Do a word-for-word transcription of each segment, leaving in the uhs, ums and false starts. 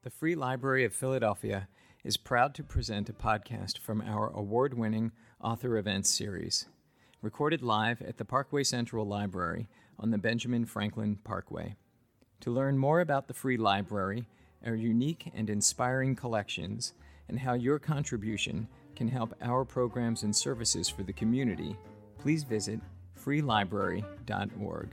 The Free Library of Philadelphia is proud to present a podcast from our award-winning Author Events series, recorded live at the Parkway Central Library on the Benjamin Franklin Parkway. To learn more about the Free Library, our unique and inspiring collections, and how your contribution can help our programs and services for the community, please visit free library dot org.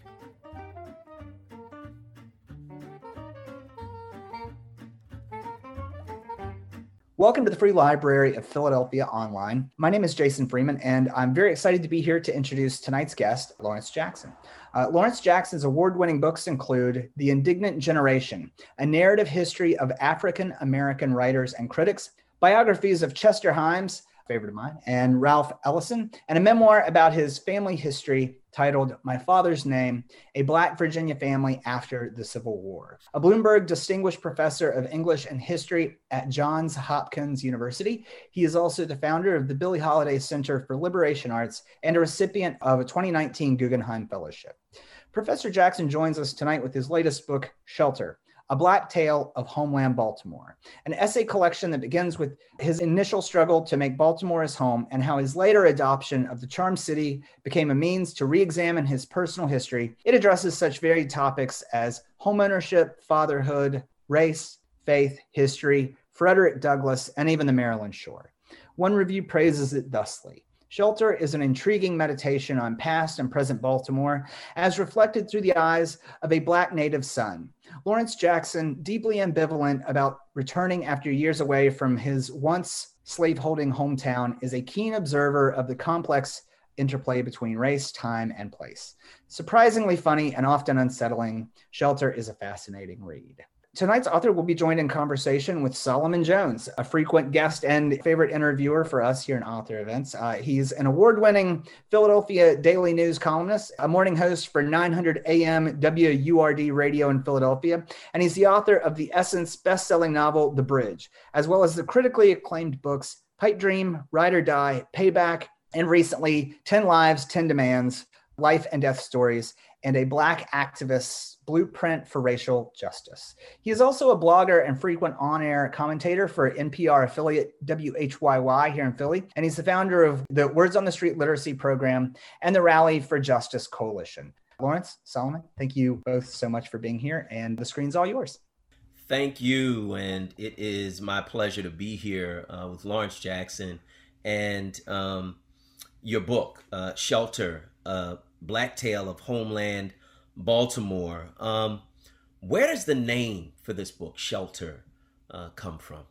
Welcome to the Free Library of Philadelphia Online. My name is Jason Freeman, and I'm very excited to be here to introduce tonight's guest, Lawrence Jackson. Uh, Lawrence Jackson's award-winning books include The Indignant Generation, a narrative history of African-American writers and critics, biographies of Chester Himes, a favorite of mine, and Ralph Ellison, and a memoir about his family history titled My Father's Name, A Black Virginia Family After the Civil War. A Bloomberg Distinguished Professor of English and History at Johns Hopkins University, he is also the founder of the Billie Holiday Center for Liberation Arts and a recipient of a twenty nineteen Guggenheim Fellowship. Professor Jackson joins us tonight with his latest book, Shelter, A Black Tale of Homeland Baltimore, an essay collection that begins with his initial struggle to make Baltimore his home and how his later adoption of the charmed city became a means to re-examine his personal history. It addresses such varied topics as homeownership, fatherhood, race, faith, history, Frederick Douglass, and even the Maryland Shore. One review praises it thusly: Shelter is an intriguing meditation on past and present Baltimore as reflected through the eyes of a Black native son. Lawrence Jackson, deeply ambivalent about returning after years away from his once slaveholding hometown, is a keen observer of the complex interplay between race, time, and place. Surprisingly funny and often unsettling, Shelter is a fascinating read. Tonight's author will be joined in conversation with Solomon Jones, a frequent guest and favorite interviewer for us here in Author Events. Uh, he's an award-winning Philadelphia Daily News columnist, a morning host for nine hundred A M W U R D radio in Philadelphia, and he's the author of the Essence best-selling novel, The Bridge, as well as the critically acclaimed books Pipe Dream, Ride or Die, Payback, and recently ten Lives, ten Demands, Life and Death Stories, and a Black activist's blueprint for racial justice. He is also a blogger and frequent on-air commentator for N P R affiliate W H Y Y here in Philly, and he's the founder of the Words on the Street Literacy Program and the Rally for Justice Coalition. Lawrence, Solomon, thank you both so much for being here, and the screen's all yours. Thank you, and it is my pleasure to be here uh, with Lawrence Jackson and um, your book, uh, Shelter, uh, Black Tale of Homeland Baltimore. Um, where does the name for this book, Shelter, uh, come from?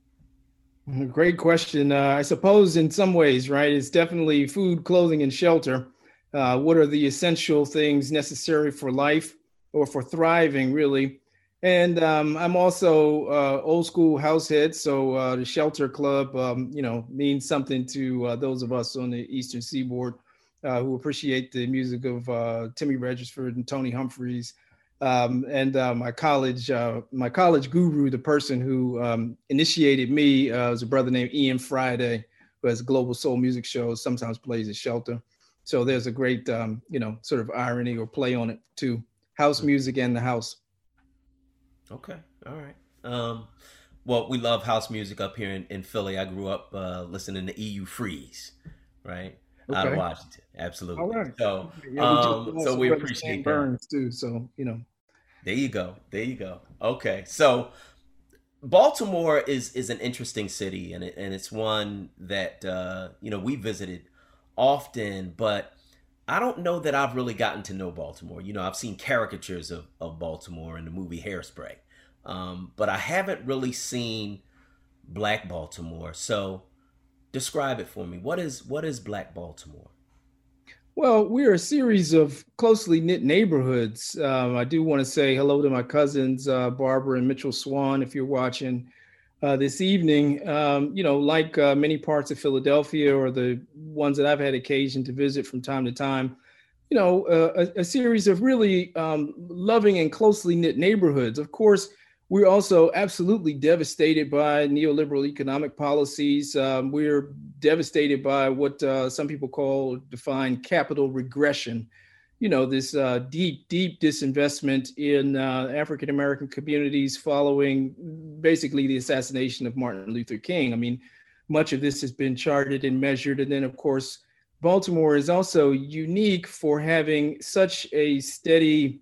Great question. Uh, I suppose in some ways, right, it's definitely food, clothing, and shelter. Uh, what are the essential things necessary for life or for thriving, really? And um, I'm also uh, old school house head, so uh, the Shelter Club, um, you know, means something to uh, those of us on the Eastern Seaboard Uh, who appreciate the music of uh, Timmy Regisford and Tony Humphreys, um, and uh, my college uh, my college guru, the person who um, initiated me, uh, was a brother named Ian Friday, who has a global soul music show, sometimes plays at Shelter. So there's a great, um, you know, sort of irony or play on it too. House music and the house. Okay, all right. Um, well, we love house music up here in, in Philly. I grew up uh, listening to E U Freeze, right? Okay. Out of Washington, absolutely. All right. So, yeah, um, we so we appreciate that. Burns too. So you know, there you go, there you go. Okay, so Baltimore is is an interesting city, and it, and it's one that uh, you know we visited often, but I don't know that I've really gotten to know Baltimore. You know, I've seen caricatures of of Baltimore in the movie Hairspray, um, but I haven't really seen Black Baltimore. So, describe it for me. What is what is Black Baltimore? Well, we're a series of closely knit neighborhoods. Um, I do want to say hello to my cousins, uh, Barbara and Mitchell Swan, if you're watching uh, this evening. Um, you know, like uh, many parts of Philadelphia or the ones that I've had occasion to visit from time to time, you know, uh, a, a series of really um, loving and closely knit neighborhoods. Of course, we're also absolutely devastated by neoliberal economic policies. Um, we're devastated by what uh, some people call, define capital regression. you know, this uh, deep, deep disinvestment in uh, African American communities following basically the assassination of Martin Luther King. I mean, much of this has been charted and measured. And then, of course, Baltimore is also unique for having such a steady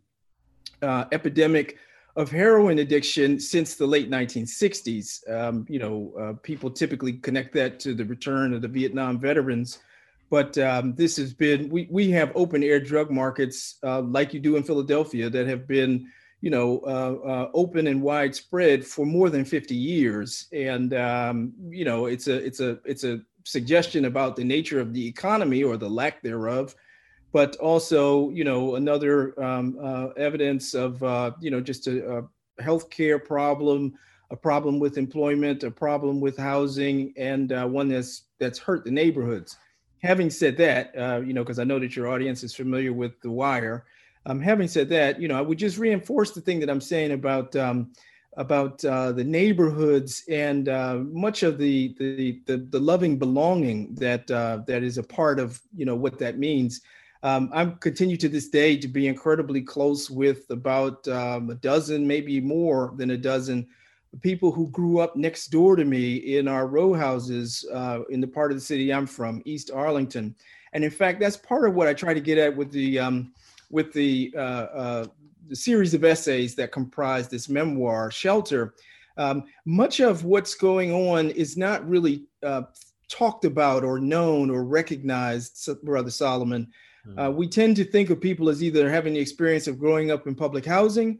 uh, epidemic of heroin addiction since the late nineteen sixties. Um, you know, uh, people typically connect that to the return of the Vietnam veterans. But um, this has been, we, we have open air drug markets uh, like you do in Philadelphia that have been, you know, uh, uh, open and widespread for more than fifty years. And, um, you know, it's a, it's a, it's a suggestion about the nature of the economy or the lack thereof, but also, you know, another um, uh, evidence of, uh, you know, just a, a healthcare problem, a problem with employment, a problem with housing, and uh, one that's that's hurt the neighborhoods. Having said that, uh, you know, because I know that your audience is familiar with The Wire. Um, having said that, you know, I would just reinforce the thing that I'm saying about um, about uh, the neighborhoods and uh, much of the, the the the loving belonging that uh, that is a part of, you know, what that means. Um, I continue to this day to be incredibly close with about um, a dozen, maybe more than a dozen people who grew up next door to me in our row houses uh, in the part of the city I'm from, East Arlington. And in fact, that's part of what I try to get at with the um, with the, uh, uh, the series of essays that comprise this memoir, Shelter. Um, much of what's going on is not really uh, talked about or known or recognized, Brother Solomon. Uh, we tend to think of people as either having the experience of growing up in public housing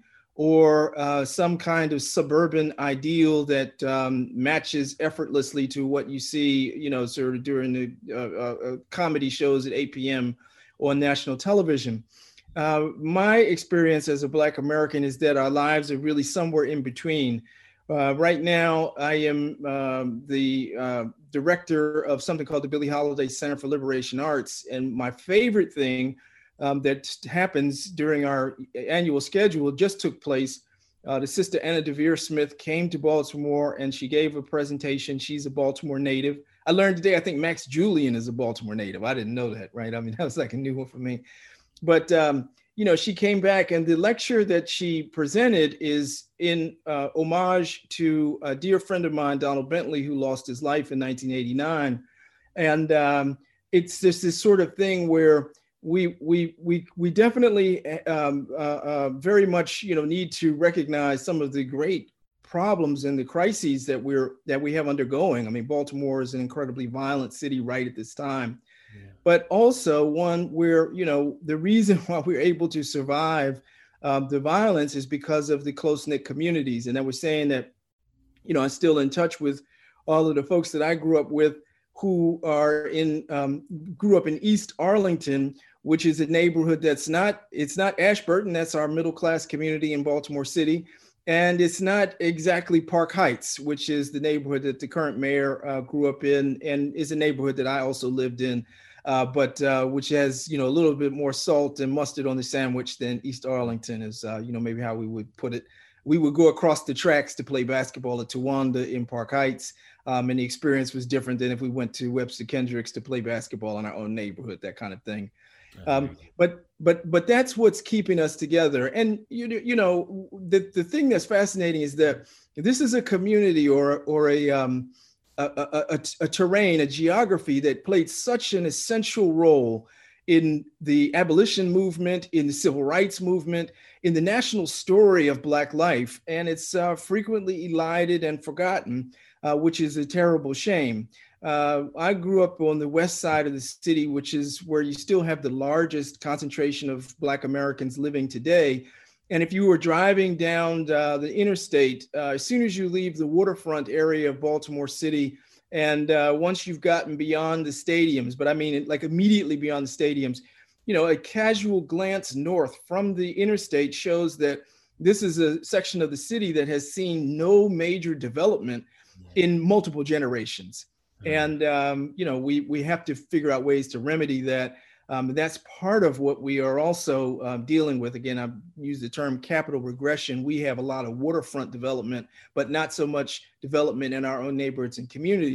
or uh, some kind of suburban ideal that um, matches effortlessly to what you see, you know, sort of during the uh, uh, comedy shows at eight p.m. on national television. Uh, my experience as a Black American is that our lives are really somewhere in between. Uh, right now, I am um, the uh, director of something called the Billie Holiday Center for Liberation Arts. And my favorite thing um, that happens during our annual schedule just took place. Uh, the sister Anna DeVere Smith came to Baltimore and she gave a presentation. She's a Baltimore native. I learned today, I think Max Julian is a Baltimore native. I didn't know that, right? I mean, that was like a new one for me. But, um, you know, she came back and the lecture that she presented is in uh, homage to a dear friend of mine, Donald Bentley, who lost his life in nineteen eighty-nine. And um, it's just this sort of thing where we we we we definitely um, uh, uh, very much, you know, need to recognize some of the great problems and the crises that we're that we have undergoing. I mean, Baltimore is an incredibly violent city right at this time. Yeah. But also one where, you know, the reason why we're able to survive um, the violence is because of the close-knit communities. And I was saying that, you know, I'm still in touch with all of the folks that I grew up with who are in, um, grew up in East Arlington, which is a neighborhood that's not, it's not Ashburton, that's our middle-class community in Baltimore City. And it's not exactly Park Heights, which is the neighborhood that the current mayor uh, grew up in and is a neighborhood that I also lived in, uh, but uh, which has, you know, a little bit more salt and mustard on the sandwich than East Arlington is, uh, you know, maybe how we would put it. We would go across the tracks to play basketball at Towanda in Park Heights. Um, and the experience was different than if we went to Webster Kendricks to play basketball in our own neighborhood, that kind of thing. Um, but but but that's what's keeping us together. And you you know the the thing that's fascinating is that this is a community or or a um a, a, a, a terrain, a geography that played such an essential role in the abolition movement, in the civil rights movement, in the national story of Black life, and it's uh, frequently elided and forgotten, uh, which is a terrible shame. Uh, I grew up on the west side of the city, which is where you still have the largest concentration of Black Americans living today. And if you were driving down uh, the interstate, uh, as soon as you leave the waterfront area of Baltimore City, and uh, once you've gotten beyond the stadiums, but I mean, like immediately beyond the stadiums, you know, a casual glance north from the interstate shows that this is a section of the city that has seen no major development in multiple generations. And, um, you know, we, we have to figure out ways to remedy that. Um, that's part of what we are also um, dealing with. Again, I've used the term capital regression. We have a lot of waterfront development, but not so much development in our own neighborhoods and communities.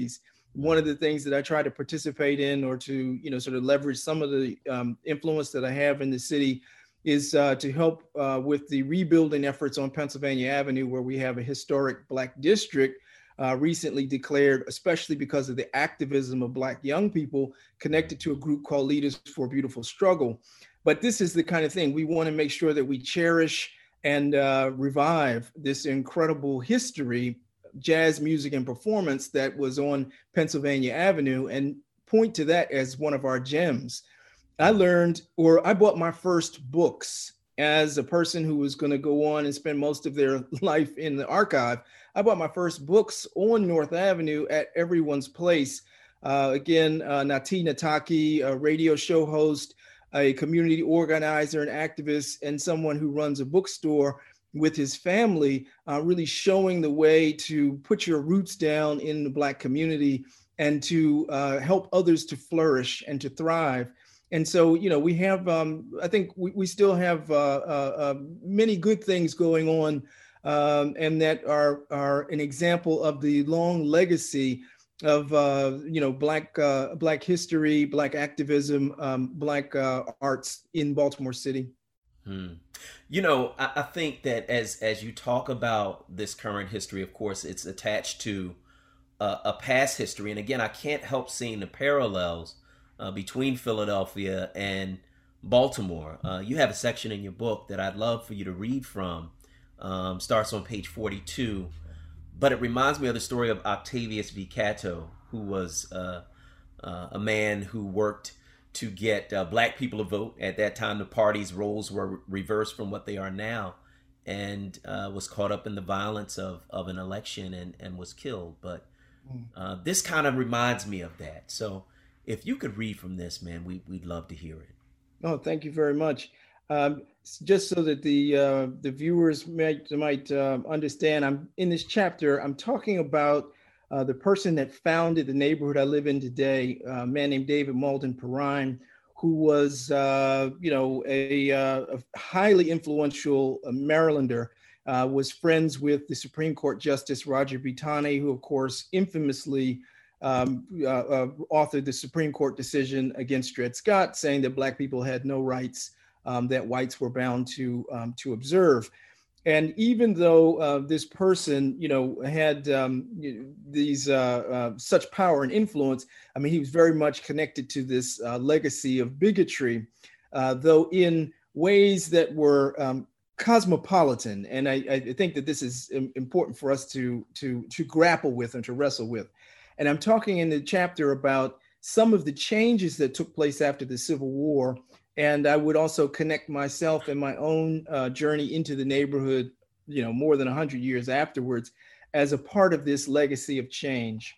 one of the things that I try to participate in, or to, you know, sort of leverage some of the um, influence that I have in the city, is uh, to help uh, with the rebuilding efforts on Pennsylvania Avenue, where we have a historic Black district uh, recently declared, especially because of the activism of Black young people connected to a group called Leaders for a Beautiful Struggle. But this is the kind of thing we want to make sure that we cherish and uh, revive this incredible history, jazz music and performance that was on Pennsylvania Avenue, and point to that as one of our gems. I learned, or I bought my first books as a person who was going to go on and spend most of their life in the archive. I bought my first books on North Avenue at Everyone's Place. Uh, again, uh, Nati Nataki, a radio show host, a community organizer and activist, and someone who runs a bookstore with his family, uh, really showing the way to put your roots down in the Black community and to uh, help others to flourish and to thrive. And so, you know, we have, um, I think we, we still have uh, uh, uh, many good things going on, um, and that are, are an example of the long legacy of, uh, you know, Black, uh, Black history, Black activism, um, Black uh, arts in Baltimore City. Hmm. You know, I, I think that as as you talk about this current history, of course, it's attached to uh, a past history. And again, I can't help seeing the parallels uh, between Philadelphia and Baltimore. Uh, you have a section in your book that I'd love for you to read from. Um, starts on page forty-two, but it reminds me of the story of Octavius V. Cato, who was uh, uh, a man who worked to get uh, Black people to vote. At that time, the party's roles were reversed from what they are now, and uh, was caught up in the violence of, of an election and, and was killed. But uh, this kind of reminds me of that. So if you could read from this, man, we, we'd love to hear it. Oh, thank you very much. Um, just so that the uh, the viewers might, might uh, understand, I'm in this chapter, I'm talking about Uh, the person that founded the neighborhood I live in today, uh, a man named David Malden Perrine, who was, uh, you know, a, uh, a highly influential Marylander, uh, was friends with the Supreme Court Justice Roger B. Taney, who, of course, infamously um, uh, uh, authored the Supreme Court decision against Dred Scott, saying that Black people had no rights um, that whites were bound to um, to observe. And even though uh, this person, you know, had um, these uh, uh, such power and influence, I mean, he was very much connected to this uh, legacy of bigotry, uh, though in ways that were um, cosmopolitan. And I, I think that this is important for us to, to, to grapple with and to wrestle with. And I'm talking in the chapter about some of the changes that took place after the Civil War. And I would also connect myself and my own uh, journey into the neighborhood, you know, more than one hundred years afterwards, as a part of this legacy of change.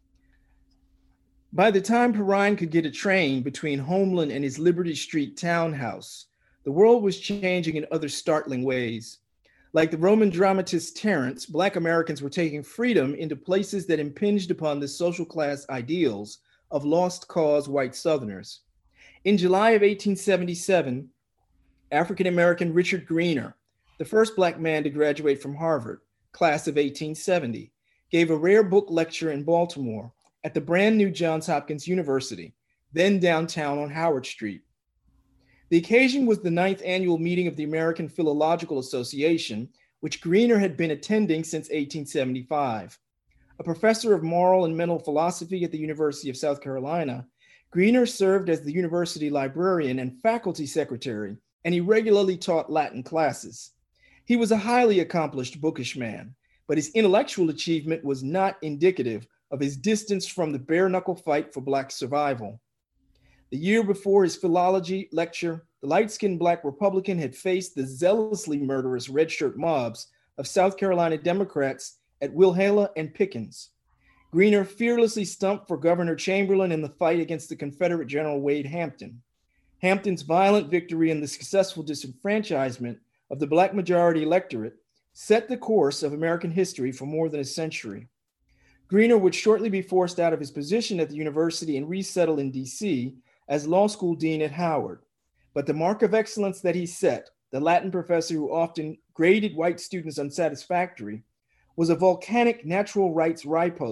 By the time Perrine could get a train between Homeland and his Liberty Street townhouse, the world was changing in other startling ways. Like the Roman dramatist Terence, Black Americans were taking freedom into places that impinged upon the social class ideals of lost cause white Southerners. In July of eighteen seventy-seven, African-American Richard Greener, the first Black man to graduate from Harvard, class of eighteen seventy, gave a rare book lecture in Baltimore at the brand new Johns Hopkins University, then downtown on Howard Street. The occasion was the ninth annual meeting of the American Philological Association, which Greener had been attending since eighteen seventy-five. A professor of moral and mental philosophy at the University of South Carolina, Greener served as the university librarian and faculty secretary, and he regularly taught Latin classes. He was a highly accomplished bookish man, but his intellectual achievement was not indicative of his distance from the bare-knuckle fight for Black survival. The year before his philology lecture, the light-skinned Black Republican had faced the zealously murderous red shirt mobs of South Carolina Democrats at Wilhala and Pickens. Greener fearlessly stumped for Governor Chamberlain in the fight against the Confederate General Wade Hampton. Hampton's violent victory and the successful disenfranchisement of the Black majority electorate set the course of American history for more than a century. Greener would shortly be forced out of his position at the university and resettle in D C as law school dean at Howard. But the mark of excellence that he set, the Latin professor who often graded white students unsatisfactory, was a volcanic natural rights riposte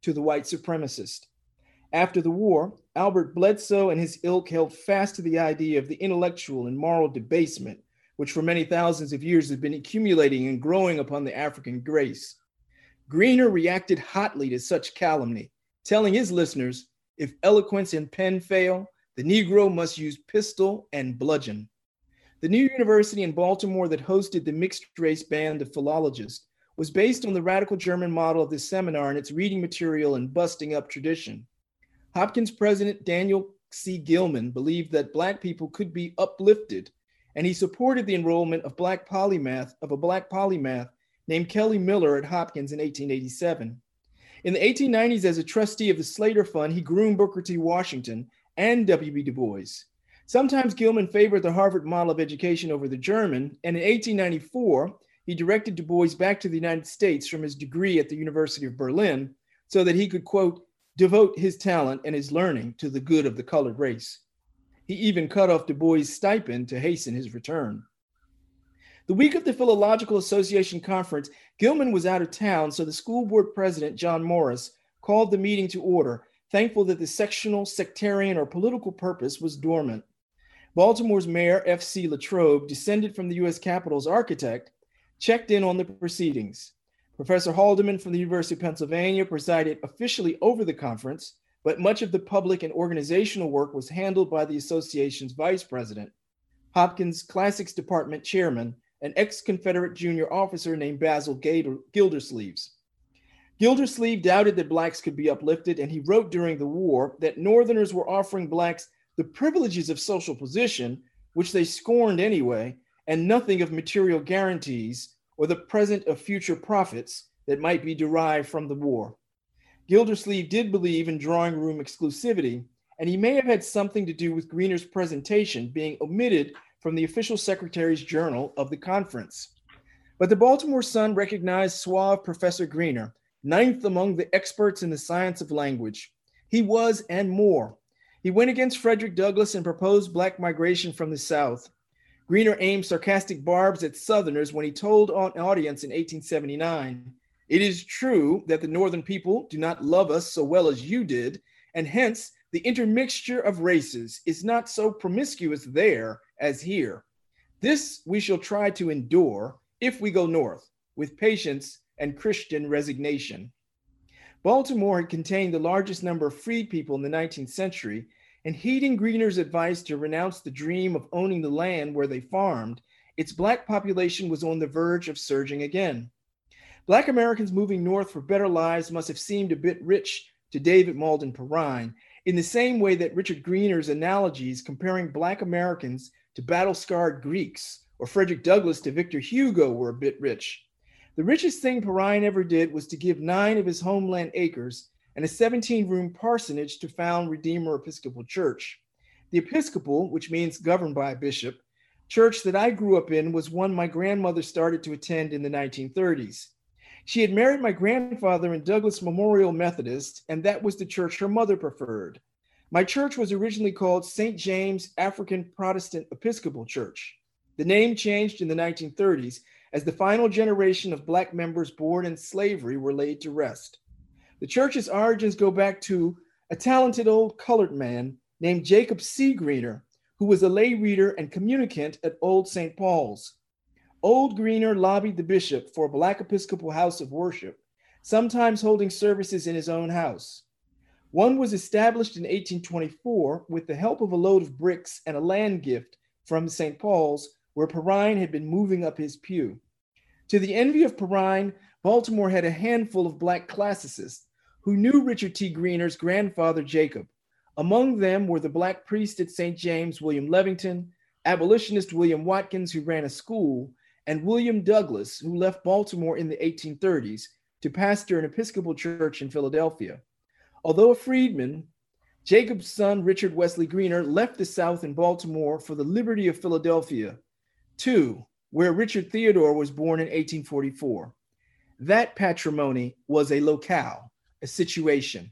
to the white supremacist. After the war, Albert Bledsoe and his ilk held fast to the idea of the intellectual and moral debasement, which for many thousands of years had been accumulating and growing upon the African race. Greener reacted hotly to such calumny, telling his listeners, if eloquence and pen fail, the Negro must use pistol and bludgeon. The new university in Baltimore that hosted the mixed-race band of philologists was based on the radical German model of this seminar and its reading material and busting up tradition. Hopkins president Daniel C. Gilman believed that Black people could be uplifted, and he supported the enrollment of Black polymath of a Black polymath named Kelly Miller at Hopkins in eighteen eighty-seven. In the eighteen nineties, as a trustee of the Slater Fund, he groomed Booker T. Washington and W B Du Bois. Sometimes Gilman favored the Harvard model of education over the German, and in eighteen ninety-four, he directed Du Bois back to the United States from his degree at the University of Berlin so that he could, quote, devote his talent and his learning to the good of the colored race. He even cut off Du Bois' stipend to hasten his return. The week of the Philological Association conference, Gilman was out of town, so the school board president, John Morris, called the meeting to order, thankful that the sectional, sectarian, or political purpose was dormant. Baltimore's mayor, F C Latrobe, descended from the U S Capitol's architect, checked in on the proceedings. Professor Haldeman from the University of Pennsylvania presided officially over the conference, but much of the public and organizational work was handled by the association's vice president, Hopkins Classics Department chairman, an ex-Confederate junior officer named Basil Gildersleeves. Gildersleeve doubted that Blacks could be uplifted, and he wrote during the war that Northerners were offering Blacks the privileges of social position, which they scorned anyway, and nothing of material guarantees or the present of future profits that might be derived from the war. Gildersleeve did believe in drawing room exclusivity, and he may have had something to do with Greener's presentation being omitted from the official secretary's journal of the conference. But the Baltimore Sun recognized suave Professor Greener, ninth among the experts in the science of language. He was and more. He went against Frederick Douglass and proposed Black migration from the South. Greener aimed sarcastic barbs at Southerners when he told an audience in eighteen seventy-nine, "It is true that the Northern people do not love us so well as you did, and hence the intermixture of races is not so promiscuous there as here. This we shall try to endure if we go north, with patience and Christian resignation." Baltimore had contained the largest number of freed people in the nineteenth century, and heeding Greener's advice to renounce the dream of owning the land where they farmed, its Black population was on the verge of surging again. Black Americans moving north for better lives must have seemed a bit rich to David Malden Perrine, in the same way that Richard Greener's analogies comparing Black Americans to battle-scarred Greeks or Frederick Douglass to Victor Hugo were a bit rich. The richest thing Perrine ever did was to give nine of his homeland acres and a seventeen-room parsonage to found Redeemer Episcopal Church. The Episcopal, which means governed by a bishop, church that I grew up in was one my grandmother started to attend in the nineteen thirties. She had married my grandfather in Douglas Memorial Methodist, and that was the church her mother preferred. My church was originally called Saint James African Protestant Episcopal Church. The name changed in the nineteen thirties as the final generation of Black members born in slavery were laid to rest. The church's origins go back to a talented old colored man named Jacob C. Greener, who was a lay reader and communicant at Old Saint Paul's. Old Greener lobbied the bishop for a Black Episcopal house of worship, sometimes holding services in his own house. One was established in eighteen twenty-four with the help of a load of bricks and a land gift from Saint Paul's, where Perrine had been moving up his pew. To the envy of Perrine, Baltimore had a handful of Black classicists who knew Richard T. Greener's grandfather, Jacob. Among them were the Black priest at Saint James, William Levington, abolitionist William Watkins, who ran a school, and William Douglass, who left Baltimore in the eighteen thirties to pastor an Episcopal church in Philadelphia. Although a freedman, Jacob's son, Richard Wesley Greener, left the South in Baltimore for the liberty of Philadelphia, too, where Richard Theodore was born in eighteen forty-four. That patrimony was a locale, a situation.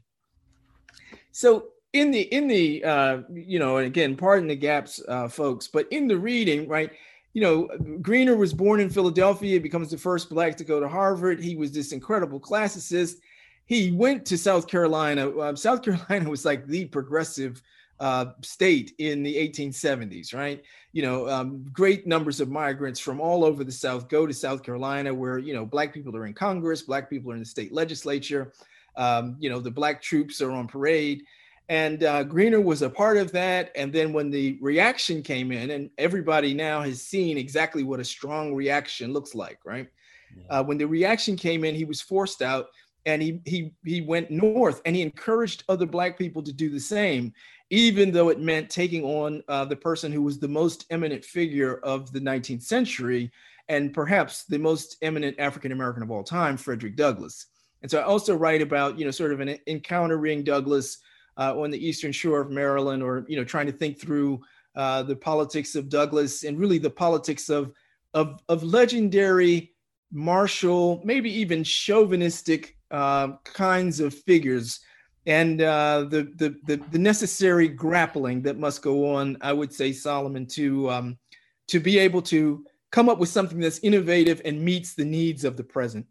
So in the, in the uh, you know, and again, pardon the gaps, uh, folks, but in the reading, right, you know, Greener was born in Philadelphia, becomes the first Black to go to Harvard. He was this incredible classicist. he went to South Carolina. Uh, South Carolina was like the progressive uh, state in the eighteen seventies, right? You know, um, great numbers of migrants from all over the South go to South Carolina, where, you know, Black people are in Congress, Black people are in the state legislature. Um, you know, the Black troops are on parade. And uh, Greener was a part of that. And then when the reaction came in, and everybody now has seen exactly what a strong reaction looks like, right? Yeah. Uh, when the reaction came in, he was forced out, and he he he went north, and he encouraged other Black people to do the same, even though it meant taking on uh, the person who was the most eminent figure of the nineteenth century, and perhaps the most eminent African-American of all time, Frederick Douglass. And so I also write about, you know, sort of an encountering Douglass uh, on the Eastern Shore of Maryland, or, you know, trying to think through uh, the politics of Douglass, and really the politics of, of, of legendary, martial, maybe even chauvinistic uh, kinds of figures, and uh, the, the, the, the necessary grappling that must go on, I would say, Solomon, to, um, to be able to come up with something that's innovative and meets the needs of the present.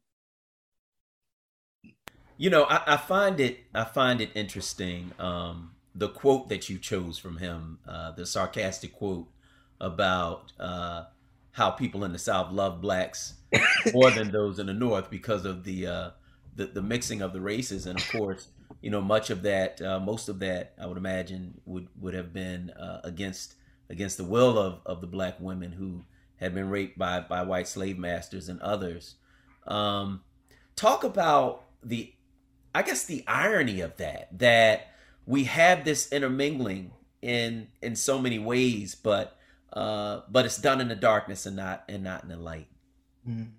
You know, I, I find it I find it interesting, um, the quote that you chose from him, uh, the sarcastic quote about uh, how people in the South love Blacks more than those in the North because of the, uh, the the mixing of the races. And of course, you know, much of that, uh, most of that, I would imagine, would would have been uh, against against the will of, of the Black women who had been raped by by white slave masters and others. Um, talk about the I guess the irony of that, that we have this intermingling in in so many ways, but uh, but it's done in the darkness and not and not in the light. Mm.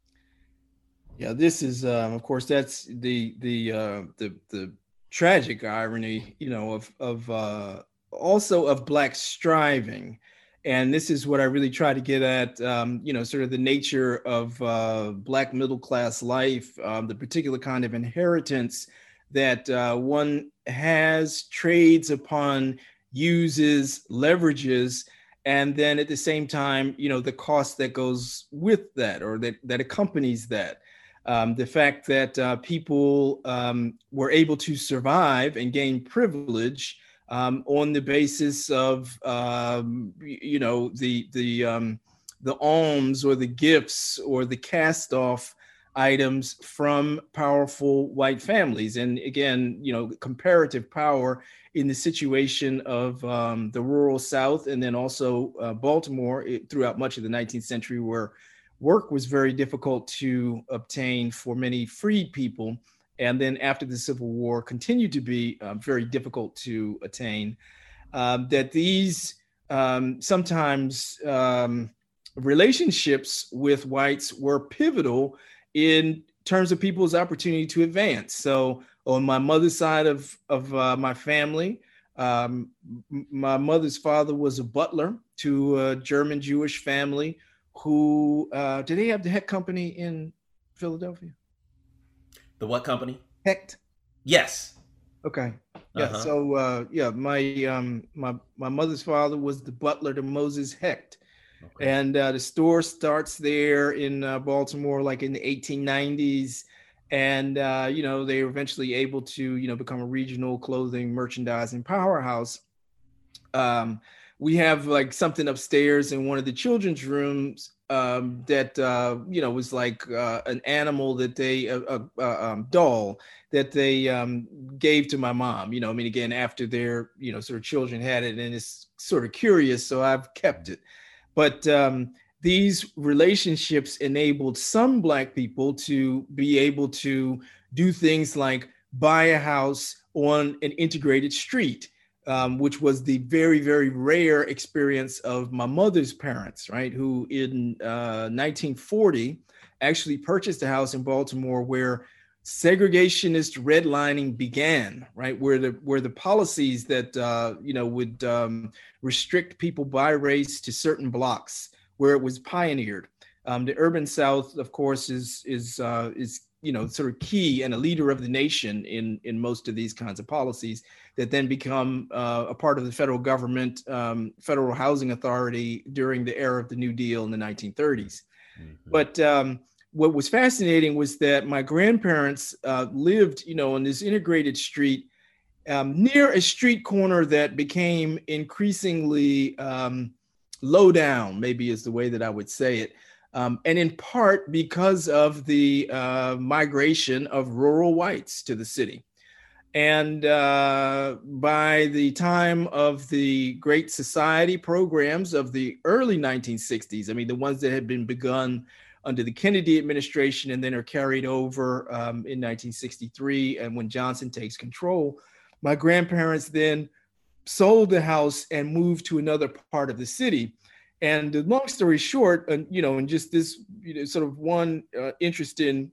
Yeah, this is, um, of course, that's the the uh, the the tragic irony, you know, of of uh, also of Black striving. And this is what I really try to get at, um, you know, sort of the nature of uh, Black middle class life, um, the particular kind of inheritance that uh, one has, trades upon, uses, leverages, and then at the same time, you know, the cost that goes with that, or that, that accompanies that. Um, the fact that uh, people um, were able to survive and gain privilege Um, on the basis of, um, you know, the the um, the alms or the gifts or the cast-off items from powerful white families. And again, you know, comparative power in the situation of um, the rural South, and then also uh, Baltimore it, throughout much of the nineteenth century, where work was very difficult to obtain for many freed people. And then after the Civil War, continued to be uh, very difficult to attain, um, that these um, sometimes um, relationships with whites were pivotal in terms of people's opportunity to advance. So on my mother's side of, of uh, my family, um, my mother's father was a butler to a German Jewish family who, uh, did they have the Hecht Company in Philadelphia? The what company? Hecht. Yes. Okay. Yeah. Uh-huh. So uh, yeah, my um my my mother's father was the butler to Moses Hecht, okay. And uh, the store starts there in uh, Baltimore, like in the eighteen nineties, and uh, you know, they were eventually able to, you know, become a regional clothing merchandising powerhouse. Um, we have like something upstairs in one of the children's rooms um, that, uh, you know, was like uh, an animal that they, a, a, a um, doll that they um, gave to my mom, you know, I mean, again, after their, you know, sort of children had it, and it's sort of curious, so I've kept it. But um, these relationships enabled some Black people to be able to do things like buy a house on an integrated street. Um, which was the very, very rare experience of my mother's parents, right? Who in uh, nineteen forty actually purchased a house in Baltimore where segregationist redlining began, right? Where the where the policies that uh, you know would um, restrict people by race to certain blocks, where it was pioneered. Um, the urban South, of course, is is uh, is you know sort of key and a leader of the nation in in most of these kinds of policies that then become uh, a part of the federal government, um, Federal Housing Authority during the era of the New Deal in the nineteen thirties. Mm-hmm. But um, what was fascinating was that my grandparents uh, lived, you know, on this integrated street um, near a street corner that became increasingly um, low down, maybe is the way that I would say it. Um, and in part because of the uh, migration of rural whites to the city. And uh, by the time of the Great Society programs of the early nineteen sixties, I mean, the ones that had been begun under the Kennedy administration and then are carried over um, in nineteen sixty-three, and when Johnson takes control, my grandparents then sold the house and moved to another part of the city. And the long story short, uh, you know, and just this, you know, sort of one uh, interesting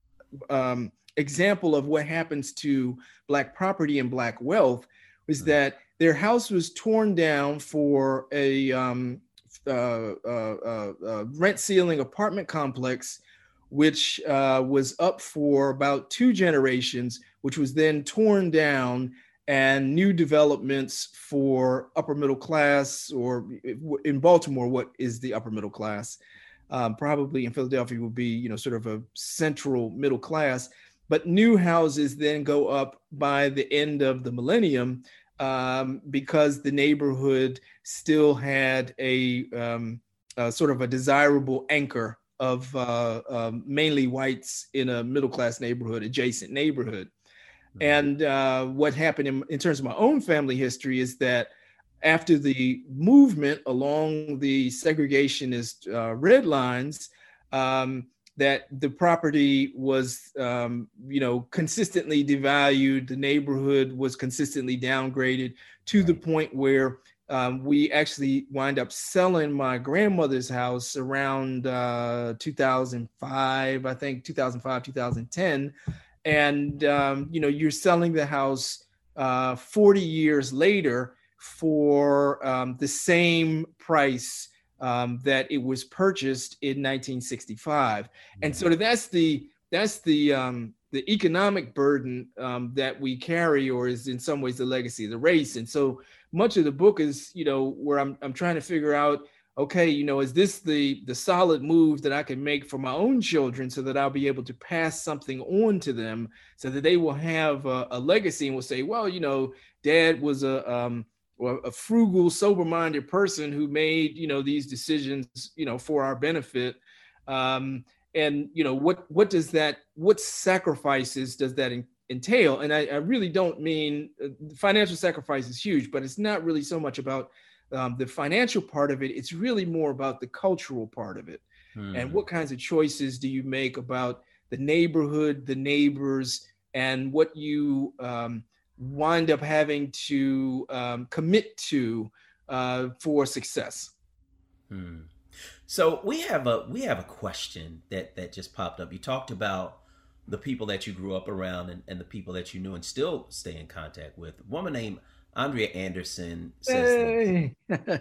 um, example of what happens to Black property and Black wealth was that their house was torn down for a um, uh, uh, uh, uh, rent ceiling apartment complex, which uh, was up for about two generations, which was then torn down, and new developments for upper middle class, or in Baltimore, what is the upper middle class? Um, probably in Philadelphia would be, you know, sort of a central middle class. But new houses then go up by the end of the millennium um, because the neighborhood still had a, um, a sort of a desirable anchor of uh, um, mainly whites in a middle class neighborhood, adjacent neighborhood. Mm-hmm. And uh, what happened in, in terms of my own family history is that after the movement along the segregationist uh, red lines, um, that the property was, um, you know, consistently devalued. The neighborhood was consistently downgraded to right. the point where um, we actually wind up selling my grandmother's house around uh, two thousand five, I think two thousand five, two thousand ten. And, um, you know, you're selling the house uh, forty years later for um, the same price Um, that it was purchased in nineteen sixty-five. And so that's the that's the um, the economic burden um, that we carry, or is in some ways the legacy of the race. And so much of the book is, you know, where I'm I'm trying to figure out, okay, you know, is this the the solid move that I can make for my own children so that I'll be able to pass something on to them so that they will have a, a legacy and will say, well, you know, Dad was a um, or a frugal, sober-minded person who made, you know, these decisions, you know, for our benefit. Um, and, you know, what what does that, what sacrifices does that in, entail? And I, I really don't mean, uh, financial sacrifice is huge, but it's not really so much about um, the financial part of it. It's really more about the cultural part of it. Hmm. And what kinds of choices do you make about the neighborhood, the neighbors, and what you, um, wind up having to um, commit to uh, for success. Hmm. So we have a we have a question that that just popped up. You talked about the people that you grew up around and, and the people that you knew and still stay in contact with. A woman named Andrea Anderson says, hey.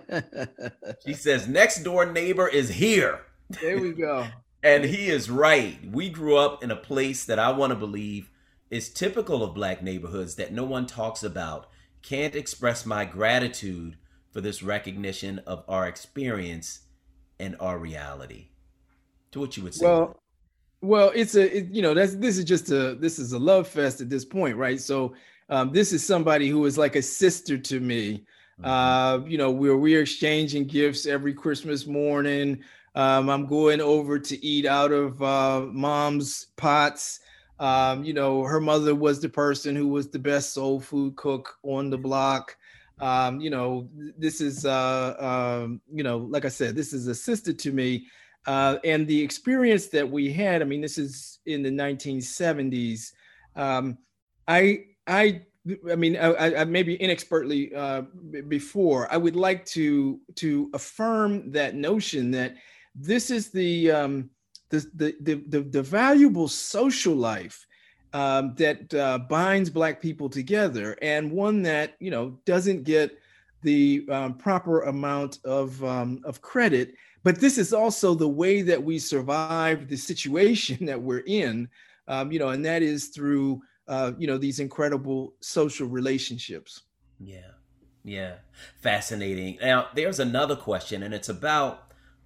She says, next door neighbor is here. There we go. And he is right. We grew up in a place that I want to believe is typical of Black neighborhoods that no one talks about. Can't express my gratitude for this recognition of our experience and our reality. To what you would say. Well, well, it's a, it, you know, that's, this is just a, this is a love fest at this point, right? So um, this is somebody who is like a sister to me. Mm-hmm. Uh, you know, we're, we're exchanging gifts every Christmas morning. Um, I'm going over to eat out of uh, mom's pots. Um, you know, her mother was the person who was the best soul food cook on the block. Um, you know, this is, uh, um, you know, like I said, this is a sister to me. Uh, and the experience that we had, I mean, this is in the nineteen seventies. Um, I, I, I mean, I, I maybe inexpertly uh, before, I would like to, to affirm that notion that this is the, um, The, the, the, the valuable social life um, that uh, binds Black people together, and one that, you know, doesn't get the um, proper amount of, um, of credit. But this is also the way that we survive the situation that we're in, um, you know, and that is through, uh, you know, these incredible social relationships. Yeah, yeah. Fascinating. Now, there's another question, and it's about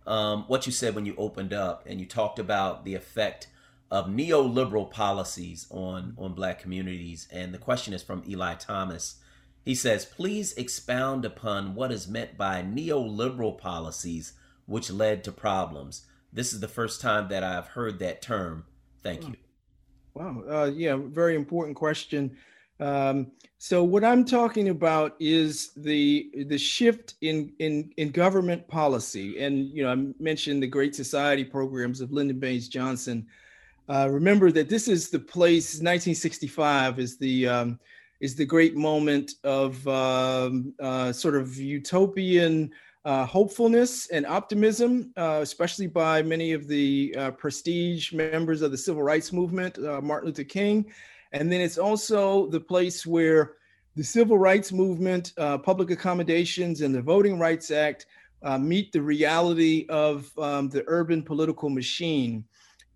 um, what you said when you opened up and you talked about the effect of neoliberal policies on, on Black communities. And the question is from Eli Thomas. He says, please expound upon what is meant by neoliberal policies which led to problems. This is the first time that I've heard that term. Thank you. Wow. Uh, yeah, very important question. Um, so what I'm talking about is the the shift in in in government policy. And, you know, I mentioned the Great Society programs of Lyndon Baines Johnson. Uh, remember that this is the place, nineteen sixty-five is the um, is the great moment of um, uh, sort of utopian uh, hopefulness and optimism, uh, especially by many of the uh, prestige members of the civil rights movement, uh, Martin Luther King. And then it's also the place where the civil rights movement, uh, public accommodations, and the Voting Rights Act uh, meet the reality of um, the urban political machine.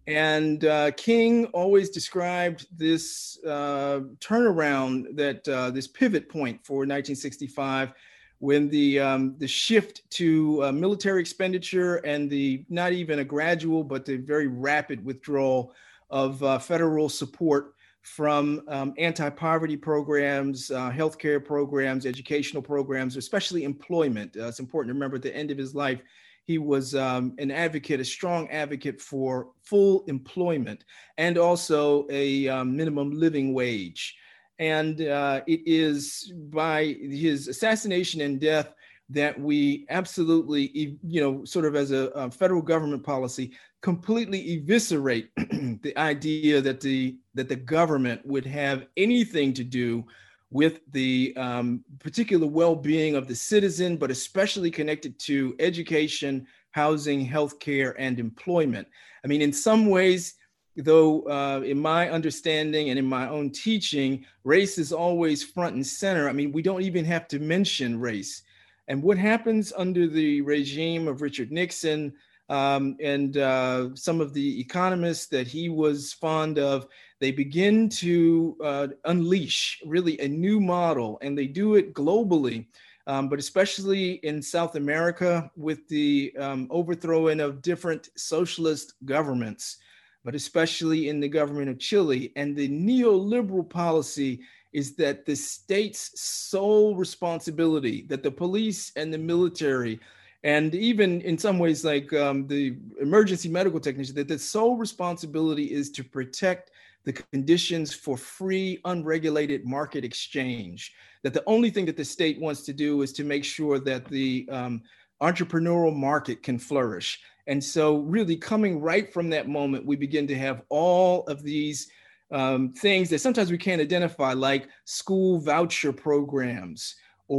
And uh, King always described this uh, turnaround, that uh, this pivot point for nineteen sixty-five, when the um, the shift to uh, military expenditure and the not even a gradual, but the very rapid withdrawal of uh, federal support from um, anti-poverty programs, uh, healthcare programs, educational programs, especially employment. Uh, it's important to remember at the end of his life, he was um, an advocate, a strong advocate for full employment and also a um, minimum living wage. And uh, it is by his assassination and death that we absolutely, you know, sort of as a, a federal government policy, completely eviscerate the idea that the that the government would have anything to do with the um, particular well-being of the citizen, but especially connected to education, housing, healthcare, and employment. I mean, in some ways, though, uh, in my understanding and in my own teaching, race is always front and center. I mean, we don't even have to mention race. And what happens under the regime of Richard Nixon um, and uh, some of the economists that he was fond of, they begin to uh, unleash really a new model, and they do it globally, um, but especially in South America with the um, overthrowing of different socialist governments, but especially in the government of Chile. And the neoliberal policy is that the state's sole responsibility, that the police and the military, and even in some ways like um, the emergency medical technicians, that the sole responsibility is to protect the conditions for free, unregulated market exchange. That the only thing that the state wants to do is to make sure that the um, entrepreneurial market can flourish. And so really coming right from that moment, we begin to have all of these um, things that sometimes we can't identify, like school voucher programs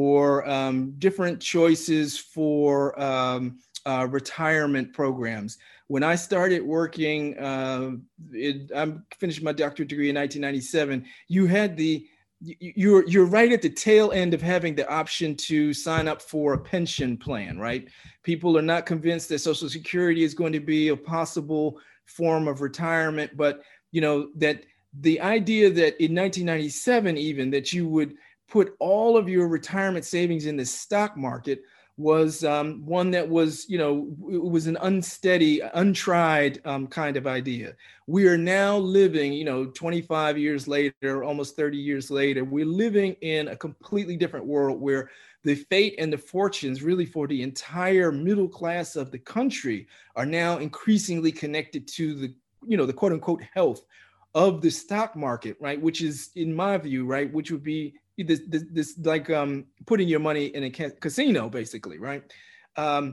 or um, different choices for um, uh, retirement programs. When I started working, uh, it, I finished my doctorate degree in nineteen ninety-seven, you had the, you're, you're right at the tail end of having the option to sign up for a pension plan, right? People are not convinced that Social Security is going to be a possible form of retirement, but you know, that the idea that in nineteen ninety-seven, even that you would put all of your retirement savings in the stock market was um, one that was, you know, it was an unsteady, untried um, kind of idea. We are now living, you know, twenty-five years later, almost thirty years later, we're living in a completely different world where the fate and the fortunes really for the entire middle class of the country are now increasingly connected to the, you know, the quote unquote health of the stock market, right? Which is, in my view, right, which would be this, this, this like um, putting your money in a ca- casino, basically, right? Um,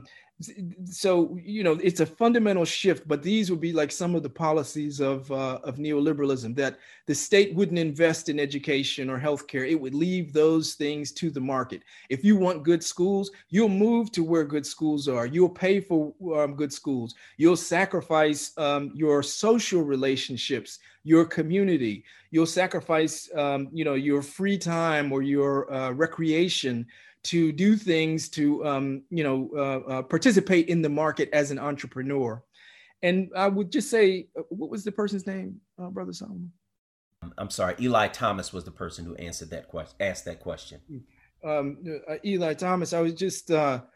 so, you know, it's a fundamental shift, but these would be like some of the policies of, uh, of neoliberalism, that the state wouldn't invest in education or healthcare. It would leave those things to the market. If you want good schools, you'll move to where good schools are. You'll pay for um, good schools. You'll sacrifice um, your social relationships, your community. You'll sacrifice, um, you know, your free time or your uh, recreation to do things to, um, you know, uh, uh, participate in the market as an entrepreneur. And I would just say, what was the person's name, uh, Brother Solomon? I'm sorry, Eli Thomas was the person who answered that question, asked that question. Um, uh, Eli Thomas, I was just, uh,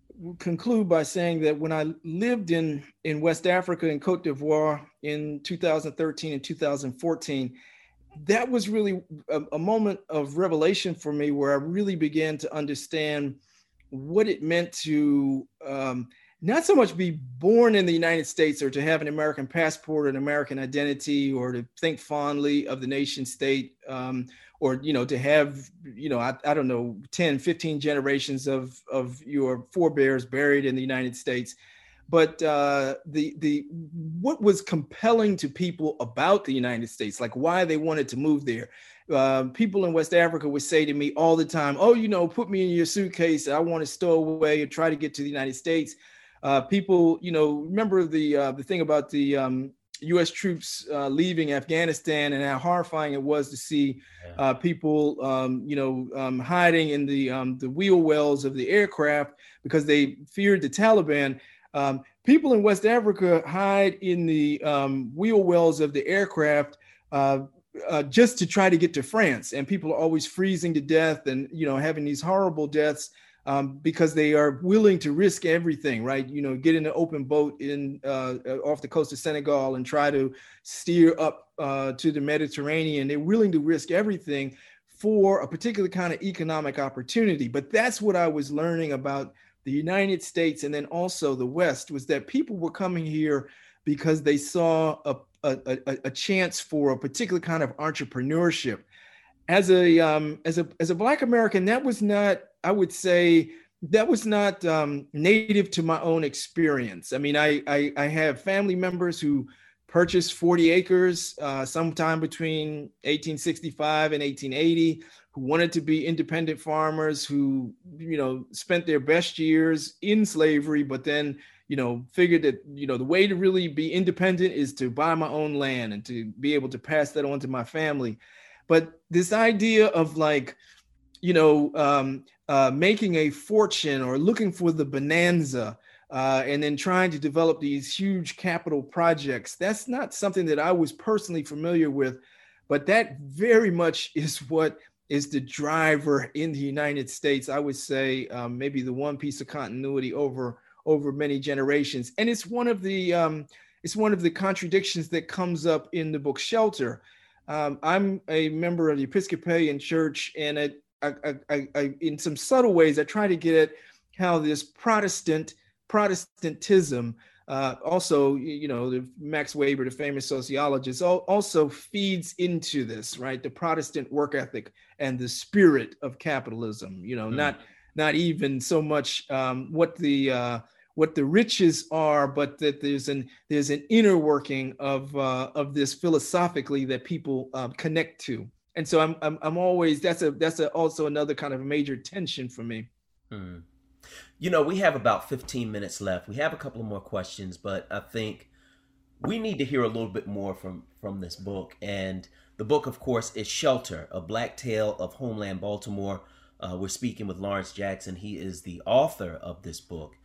conclude by saying that when I lived in, in West Africa, in Cote d'Ivoire in two thousand thirteen and two thousand fourteen, that was really a, a moment of revelation for me, where I really began to understand what it meant to um, not so much be born in the United States or to have an American passport, an American identity, or to think fondly of the nation state, um, or, you know, to have, you know, I, I don't know, ten, fifteen generations of, of your forebears buried in the United States. But uh, the the what was compelling to people about the United States, like why they wanted to move there. Uh, people in West Africa would say to me all the time, "Oh, you know, put me in your suitcase. I want to stow away and try to get to the United States." Uh, people, you know, remember the uh, the thing about the um, U S troops uh, leaving Afghanistan and how horrifying it was to see uh, people, um, you know, um, hiding in the um, the wheel wells of the aircraft because they feared the Taliban. Um, people in West Africa hide in the um, wheel wells of the aircraft uh, uh, just to try to get to France. And people are always freezing to death and, you know, having these horrible deaths um, because they are willing to risk everything, right? You know, get in an open boat in uh, off the coast of Senegal and try to steer up uh, to the Mediterranean. They're willing to risk everything for a particular kind of economic opportunity. But that's what I was learning about the United States and then also the West, was that people were coming here because they saw a, a, a, a chance for a particular kind of entrepreneurship. As a, um, as a, as a Black American, that was not, I would say, that was not um, native to my own experience. I mean, I, I, I have family members who purchased forty acres uh, sometime between eighteen sixty-five and eighteen eighty, who wanted to be independent farmers, who, you know, spent their best years in slavery, but then, you know, figured that, you know, the way to really be independent is to buy my own land and to be able to pass that on to my family. But this idea of like, you know, um, uh, making a fortune or looking for the bonanza, uh, and then trying to develop these huge capital projects, that's not something that I was personally familiar with, but that very much is what is the driver in the United States. I would say um, maybe the one piece of continuity over over many generations, and it's one of the um, it's one of the contradictions that comes up in the book Shelter. Um, I'm a member of the Episcopalian Church, and I, I, I, I, in some subtle ways, I try to get at how this Protestant Protestantism uh, also, you know, the Max Weber, the famous sociologist, also feeds into this, right? The Protestant work ethic and the spirit of capitalism. You know, mm. not not even so much um, what the uh, what the riches are, but that there's an there's an inner working of uh, of this philosophically that people uh, connect to. And so I'm I'm, I'm always that's a that's a, also another kind of major tension for me. Hmm. You know, we have about fifteen minutes left. We have a couple of more questions, but I think we need to hear a little bit more from, from this book. And the book, of course, is Shelter, A Black Tale of Homeland Baltimore. Uh, we're speaking with Lawrence Jackson. He is the author of this book.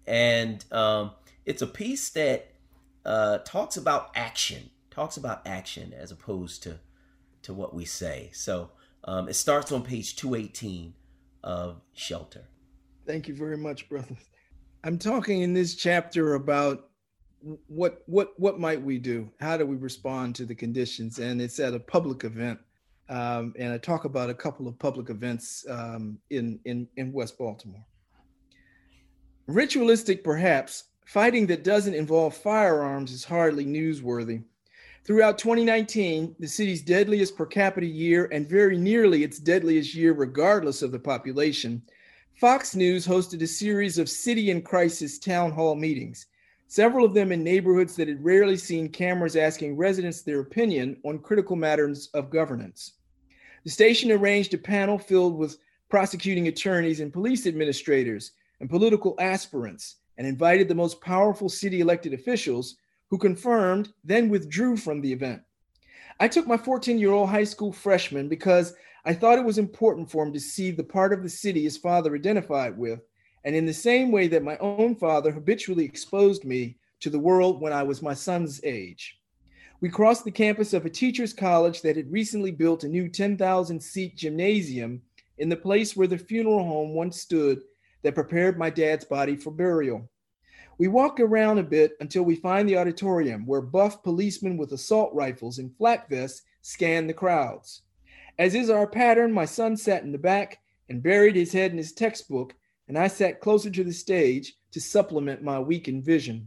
And um, it's a piece that uh, talks about action, talks about action as opposed to, to what we say. So um, it starts on page two eighteen of Shelter. Thank you very much, brother. I'm talking in this chapter about what what what might we do? How do we respond to the conditions? And it's at a public event. Um, and I talk about a couple of public events um, in, in, in West Baltimore. Ritualistic, perhaps, fighting that doesn't involve firearms is hardly newsworthy. Throughout twenty nineteen, the city's deadliest per capita year and very nearly its deadliest year regardless of the population, Fox News hosted a series of City in Crisis town hall meetings, several of them in neighborhoods that had rarely seen cameras asking residents their opinion on critical matters of governance. The station arranged a panel filled with prosecuting attorneys and police administrators and political aspirants, and invited the most powerful city elected officials, who confirmed, then withdrew from the event. I took my fourteen-year-old high school freshman because I thought it was important for him to see the part of the city his father identified with, and in the same way that my own father habitually exposed me to the world when I was my son's age. We crossed the campus of a teacher's college that had recently built a new ten thousand seat gymnasium in the place where the funeral home once stood that prepared my dad's body for burial. We walk around a bit until we find the auditorium where buff policemen with assault rifles and flak vests scan the crowds. As is our pattern, my son sat in the back and buried his head in his textbook, and I sat closer to the stage to supplement my weakened vision.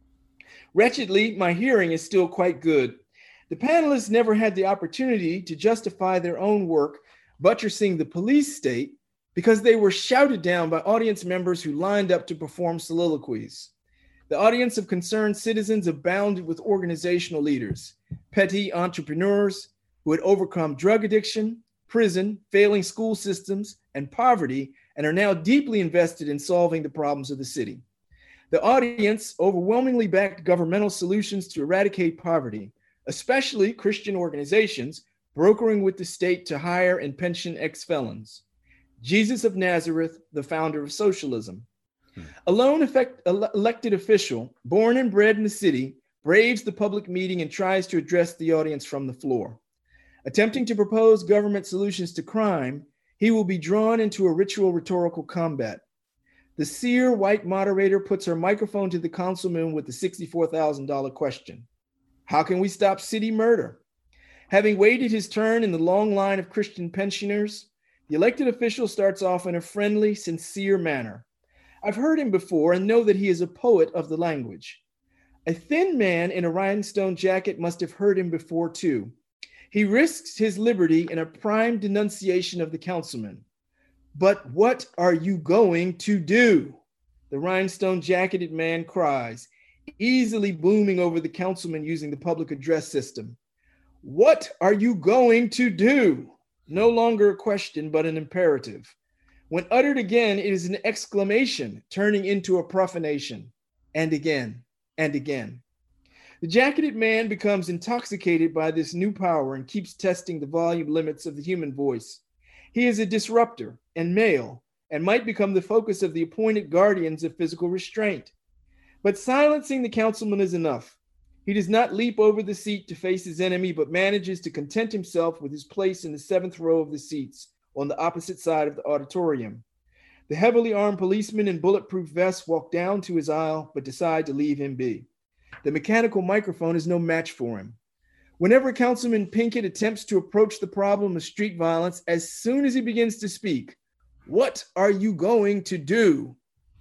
Wretchedly, my hearing is still quite good. The panelists never had the opportunity to justify their own work buttressing the police state because they were shouted down by audience members who lined up to perform soliloquies. The audience of concerned citizens abounded with organizational leaders, petty entrepreneurs who had overcome drug addiction, prison, failing school systems, and poverty, and are now deeply invested in solving the problems of the city. The audience overwhelmingly backed governmental solutions to eradicate poverty, especially Christian organizations brokering with the state to hire and pension ex-felons. Jesus of Nazareth, the founder of socialism. Hmm. A lone effect, ele- elected official, born and bred in the city, braves the public meeting and tries to address the audience from the floor. Attempting to propose government solutions to crime, he will be drawn into a ritual rhetorical combat. The seer white moderator puts her microphone to the councilman with the sixty-four thousand dollars question. How can we stop city murder? Having waited his turn in the long line of Christian pensioners, the elected official starts off in a friendly, sincere manner. I've heard him before and know that he is a poet of the language. A thin man in a rhinestone jacket must have heard him before too. He risks his liberty in a prime denunciation of the councilman. But what are you going to do? The rhinestone jacketed man cries, easily booming over the councilman using the public address system. What are you going to do? No longer a question, but an imperative. When uttered again, it is an exclamation turning into a profanation. And again, and again. The jacketed man becomes intoxicated by this new power and keeps testing the volume limits of the human voice. He is a disruptor and male and might become the focus of the appointed guardians of physical restraint. But silencing the councilman is enough. He does not leap over the seat to face his enemy, but manages to content himself with his place in the seventh row of the seats on the opposite side of the auditorium. The heavily armed policemen in bulletproof vests walk down to his aisle, but decide to leave him be. The mechanical microphone is no match for him. Whenever Councilman Pinkett attempts to approach the problem of street violence, as soon as he begins to speak, what are you going to do?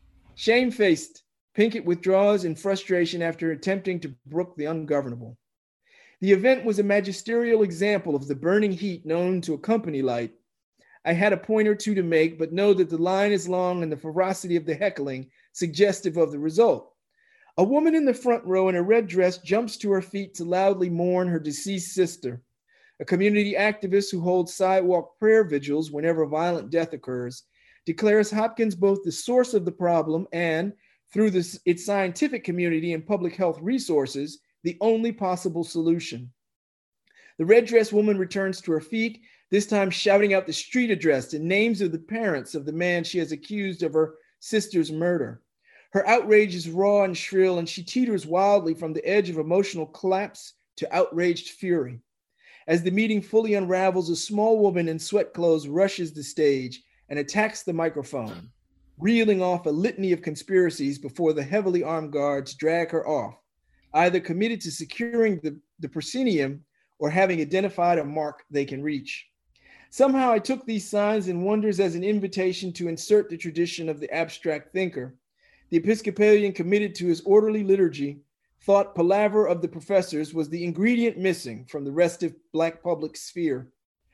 Shamefaced, Pinkett withdraws in frustration after attempting to brook the ungovernable. The event was a magisterial example of the burning heat known to accompany light. I had a point or two to make, but know that the line is long and the ferocity of the heckling suggestive of the result. A woman in the front row in a red dress jumps to her feet to loudly mourn her deceased sister. A community activist who holds sidewalk prayer vigils whenever violent death occurs declares Hopkins both the source of the problem and, through this, its scientific community and public health resources, the only possible solution. The red dress woman returns to her feet, this time shouting out the street address and names of the parents of the man she has accused of her sister's murder. Her outrage is raw and shrill, and she teeters wildly from the edge of emotional collapse to outraged fury. As the meeting fully unravels, a small woman in sweat clothes rushes the stage and attacks the microphone, reeling off a litany of conspiracies before the heavily armed guards drag her off, either committed to securing the, the proscenium or having identified a mark they can reach. Somehow I took these signs and wonders as an invitation to insert the tradition of the abstract thinker. The Episcopalian committed to his orderly liturgy thought palaver of the professors was the ingredient missing from the restive Black public sphere.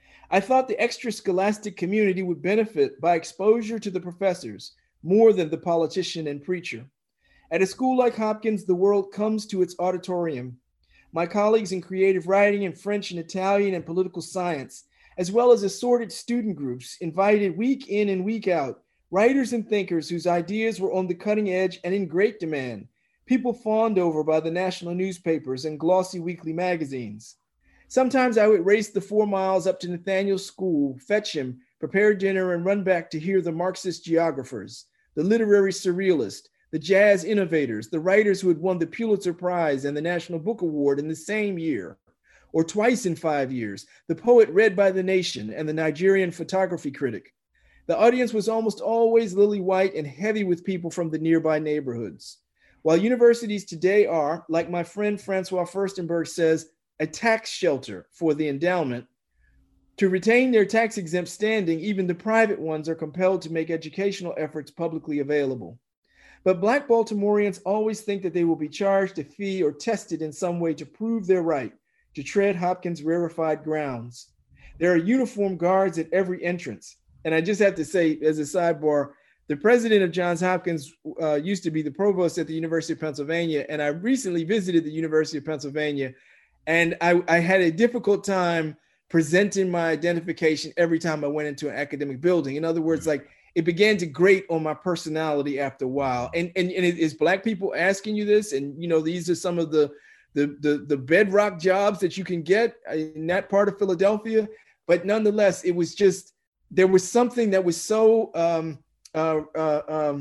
I thought the extra scholastic community would benefit by exposure to the professors more than the politician and preacher. At a school like Hopkins, the world comes to its auditorium. My colleagues in creative writing in French and Italian and political science, as well as assorted student groups, invited week in and week out, writers and thinkers whose ideas were on the cutting edge and in great demand, people fawned over by the national newspapers and glossy weekly magazines. Sometimes I would race the four miles up to Nathaniel's school, fetch him, prepare dinner, and run back to hear the Marxist geographers, the literary surrealists, the jazz innovators, the writers who had won the Pulitzer Prize and the National Book Award in the same year, or twice in five years, the poet read by the nation and the Nigerian photography critic. The audience was almost always lily white and heavy with people from the nearby neighborhoods. While universities today are, like my friend Francois Furstenberg says, a tax shelter for the endowment, to retain their tax-exempt standing, even the private ones are compelled to make educational efforts publicly available. But Black Baltimoreans always think that they will be charged a fee or tested in some way to prove their right to tread Hopkins' rarefied grounds. There are uniformed guards at every entrance. And I just have to say, as a sidebar, the president of Johns Hopkins uh, used to be the provost at the University of Pennsylvania. And I recently visited the University of Pennsylvania, and I, I had a difficult time presenting my identification every time I went into an academic building. In other words, like, it began to grate on my personality after a while. And, and, and it is Black people asking you this. And, you know, these are some of the, the, the, the bedrock jobs that you can get in that part of Philadelphia. But nonetheless, it was just, there was something that was so um, uh, uh, um,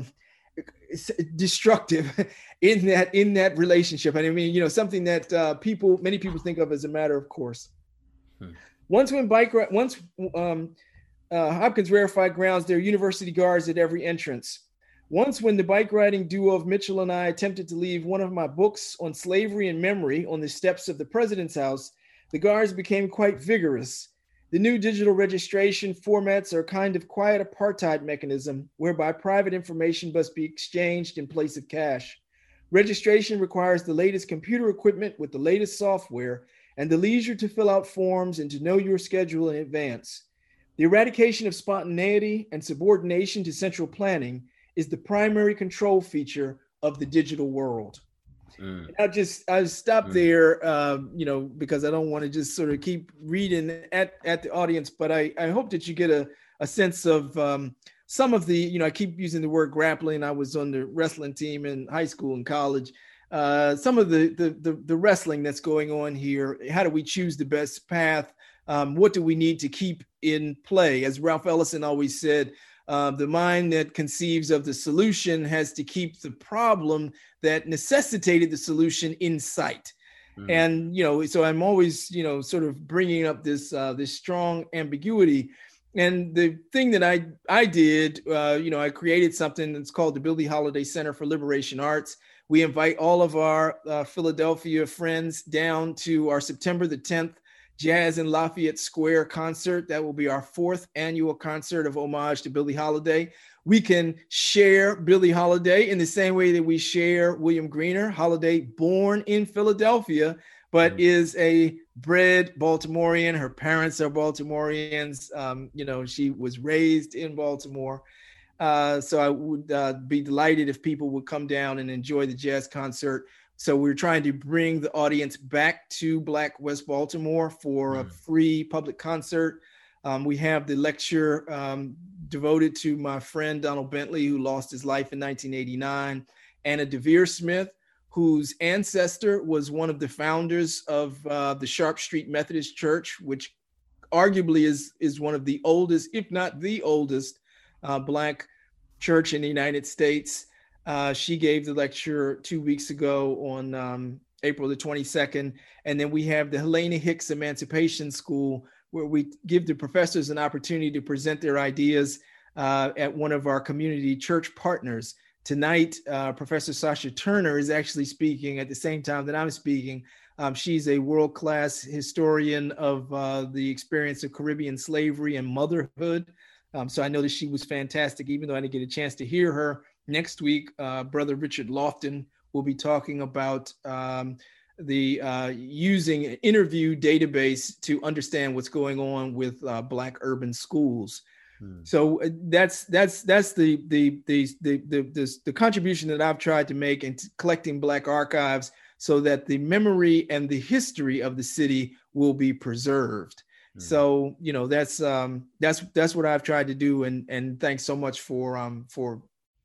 destructive in that, in that relationship. And I mean, you know, something that uh, people, many people think of as a matter of course. Hmm. Once when bike, once um, uh, Hopkins rarefied grounds, there are university guards at every entrance. Once when the bike riding duo of Mitchell and I attempted to leave one of my books on slavery and memory on the steps of the president's house, the guards became quite vigorous. The new digital registration formats are a kind of quiet apartheid mechanism whereby private information must be exchanged in place of cash. Registration requires the latest computer equipment with the latest software and the leisure to fill out forms and to know your schedule in advance. The eradication of spontaneity and subordination to central planning is the primary control feature of the digital world. Mm. I'll just I'll stop mm. there, uh, you know, because I don't want to just sort of keep reading at, at the audience, but I, I hope that you get a, a sense of um, some of the, you know, I keep using the word grappling. I was on the wrestling team in high school and college. Uh, some of the, the, the, the wrestling that's going on here. How do we choose the best path? Um, what do we need to keep in play? As Ralph Ellison always said, uh, the mind that conceives of the solution has to keep the problem that necessitated the solution in sight. Mm-hmm. And, you know, so I'm always, you know, sort of bringing up this, uh, this strong ambiguity. And the thing that I, I did, uh, you know, I created something that's called the Billie Holiday Center for Liberation Arts. We invite all of our uh, Philadelphia friends down to our September the tenth Jazz in Lafayette Square concert. That will be our fourth annual concert of homage to Billie Holiday. We can share Billie Holiday in the same way that we share William Greener. Holiday, born in Philadelphia, but mm-hmm. is a bred Baltimorean. Her parents are Baltimoreans. Um, you know, she was raised in Baltimore. Uh, so I would uh, be delighted if people would come down and enjoy the jazz concert. So we're trying to bring the audience back to Black West Baltimore for mm. a free public concert. Um, we have the lecture um, devoted to my friend Donald Bentley, who lost his life in nineteen eighty-nine, Anna DeVere Smith, whose ancestor was one of the founders of uh, the Sharp Street Methodist Church, which arguably is, is one of the oldest, if not the oldest, Uh, Black church in the United States. Uh, she gave the lecture two weeks ago on um, April the twenty-second. And then we have the Helena Hicks Emancipation School, where we give the professors an opportunity to present their ideas uh, at one of our community church partners. Tonight, uh, Professor Sasha Turner is actually speaking at the same time that I'm speaking. Um, she's a world-class historian of uh, the experience of Caribbean slavery and motherhood. Um, so I know that she was fantastic, even though I didn't get a chance to hear her. Next week, uh, Brother Richard Lofton will be talking about um, the uh, using an interview database to understand what's going on with uh, Black urban schools. Hmm. So that's that's that's the the the the the the, the contribution that I've tried to make in collecting Black archives, so that the memory and the history of the city will be preserved. So, you know, that's um, that's that's what I've tried to do. And and thanks so much for um, for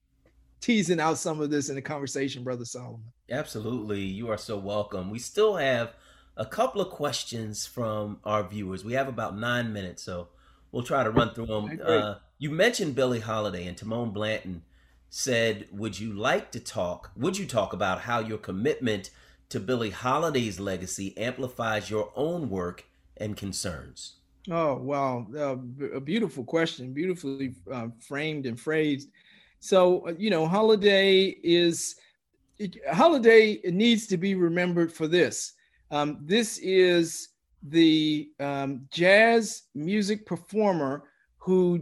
teasing out some of this in the conversation, Brother Solomon. Absolutely. You are so welcome. We still have a couple of questions from our viewers. We have about nine minutes, so we'll try to run through them. Uh, you mentioned Billie Holiday, and Timon Blanton said, would you like to talk, would you talk about how your commitment to Billie Holiday's legacy amplifies your own work and concerns? Oh, wow. Uh, b- a beautiful question, beautifully uh, framed and phrased. So, uh, you know, Holiday is, it, Holiday needs to be remembered for this. Um, this is the um, jazz music performer who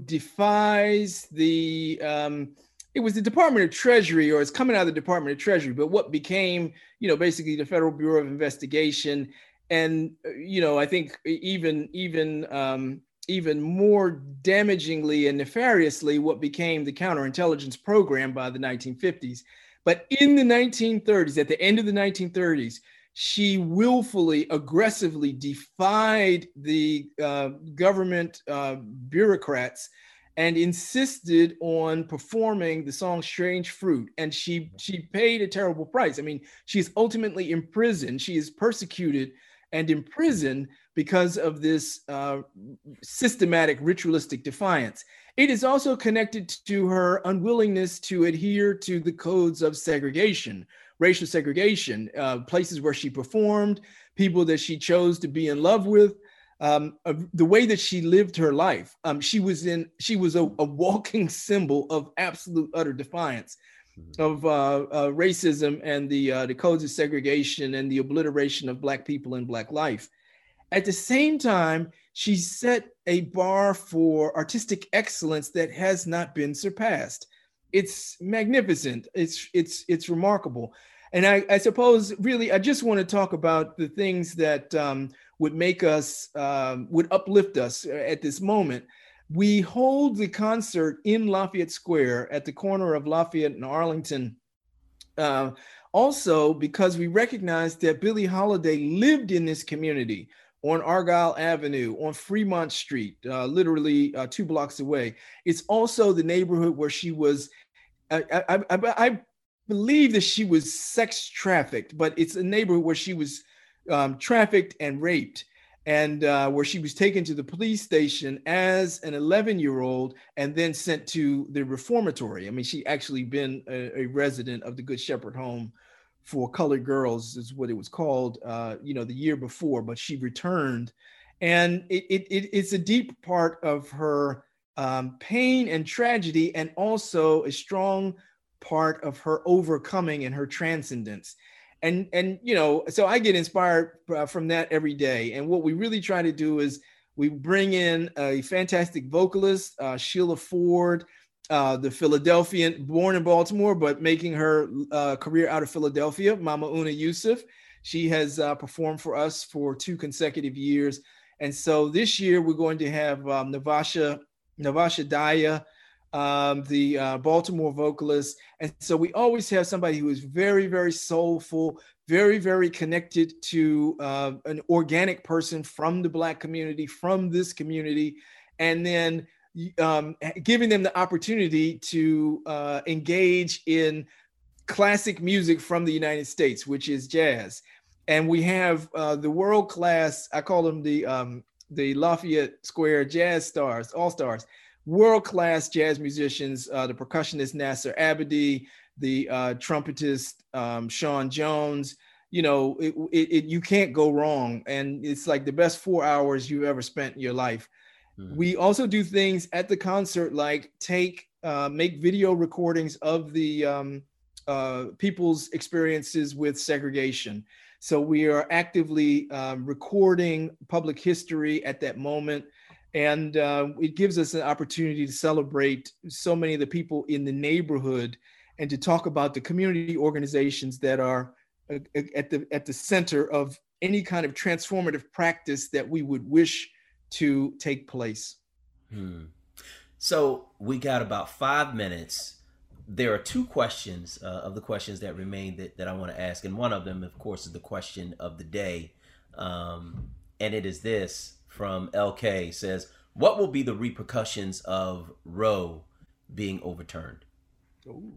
defies the, um, it was the Department of Treasury, or it's coming out of the Department of Treasury, but what became, you know, basically the Federal Bureau of Investigation. And, uh, you know, I think even, even, um, even more damagingly and nefariously, what became the counterintelligence program by the nineteen fifties. But in the nineteen thirties, at the end of the nineteen thirties, she willfully, aggressively defied the uh, government uh, bureaucrats and insisted on performing the song Strange Fruit. And she, she paid a terrible price. I mean, she is ultimately imprisoned. She is persecuted and imprisoned because of this uh, systematic ritualistic defiance. It is also connected to her unwillingness to adhere to the codes of segregation, racial segregation, uh, places where she performed, people that she chose to be in love with, um, uh, the way that she lived her life. Um, she was in, she was a, a walking symbol of absolute utter defiance of uh, uh, racism and the uh, the codes of segregation and the obliteration of Black people and Black life. At the same time, she set a bar for artistic excellence that has not been surpassed. It's magnificent. It's it's it's remarkable. And I, I suppose, really, I just want to talk about the things that um, would make us, um, would uplift us at this moment. We hold the concert in Lafayette Square at the corner of Lafayette and Arlington. Uh, also, because we recognize that Billie Holiday lived in this community on Argyle Avenue, on Fremont Street, uh, literally uh, two blocks away. It's also the neighborhood where she was, I, I, I, I believe that she was sex trafficked, but it's a neighborhood where she was um, trafficked and raped, and uh, where she was taken to the police station as an eleven year old and then sent to the reformatory. I mean, she actually been a, a resident of the Good Shepherd Home for colored girls, is what it was called, uh, you know, the year before, but she returned. And it, it, it, it's a deep part of her um, pain and tragedy, and also a strong part of her overcoming and her transcendence. And, and, you know, so I get inspired uh, from that every day. And what we really try to do is we bring in a fantastic vocalist, uh, Sheila Ford, uh, the Philadelphian, born in Baltimore, but making her uh, career out of Philadelphia, Mama Una Yusuf. She has uh, performed for us for two consecutive years. And so this year we're going to have um, Navasha, Navasha Daya, um, the uh, Baltimore vocalist. And so we always have somebody who is very, very soulful, very, very connected to uh, an organic person from the Black community, from this community, and then um, giving them the opportunity to uh, engage in classic music from the United States, which is jazz. And we have uh, the world-class, I call them the, um, the Lafayette Square Jazz Stars, All-Stars, world-class jazz musicians, uh, the percussionist Nasser Abadi, the uh, trumpetist um, Sean Jones. You know, it, it, it, you can't go wrong. And it's like the best four hours you've ever spent in your life. Mm-hmm. We also do things at the concert like take, uh, make video recordings of the um, uh, people's experiences with segregation. So we are actively um, recording public history at that moment. And uh, it gives us an opportunity to celebrate so many of the people in the neighborhood and to talk about the community organizations that are uh, at the at the center of any kind of transformative practice that we would wish to take place. Hmm. So we got about five minutes. There are two questions uh, of the questions that remain that, that I want to ask. And one of them, of course, is the question of the day. Um, and it is this. From L K says, what will be the repercussions of Roe being overturned? Ooh.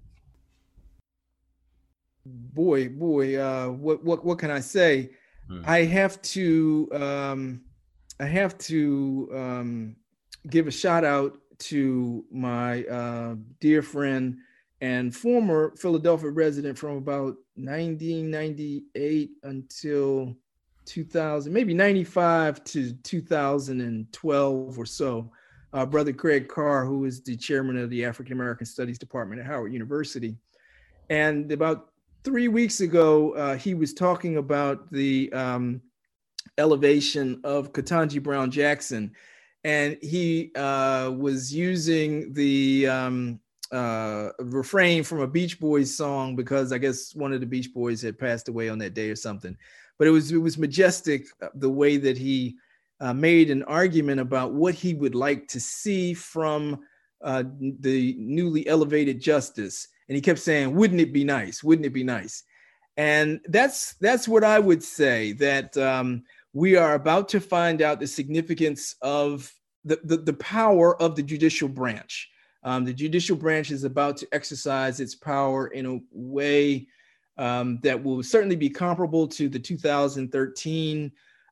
Boy, boy, uh, what, what, what can I say? Hmm. I have to, um, I have to um, give a shout out to my uh, dear friend and former Philadelphia resident from about nineteen ninety-eight until two thousand, maybe ninety-five to two thousand twelve or so. Uh, Brother Craig Carr, who is the chairman of the African American Studies Department at Howard University. And about three weeks ago, uh, he was talking about the um, elevation of Ketanji Brown Jackson. And he uh, was using the um, uh, refrain from a Beach Boys song because I guess one of the Beach Boys had passed away on that day or something. But it was it was majestic the way that he uh, made an argument about what he would like to see from uh, the newly elevated justice. And he kept saying, wouldn't it be nice? Wouldn't it be nice? And that's that's what I would say, that um, we are about to find out the significance of the, the, the power of the judicial branch. Um, the judicial branch is about to exercise its power in a way um, that will certainly be comparable to the two thousand thirteen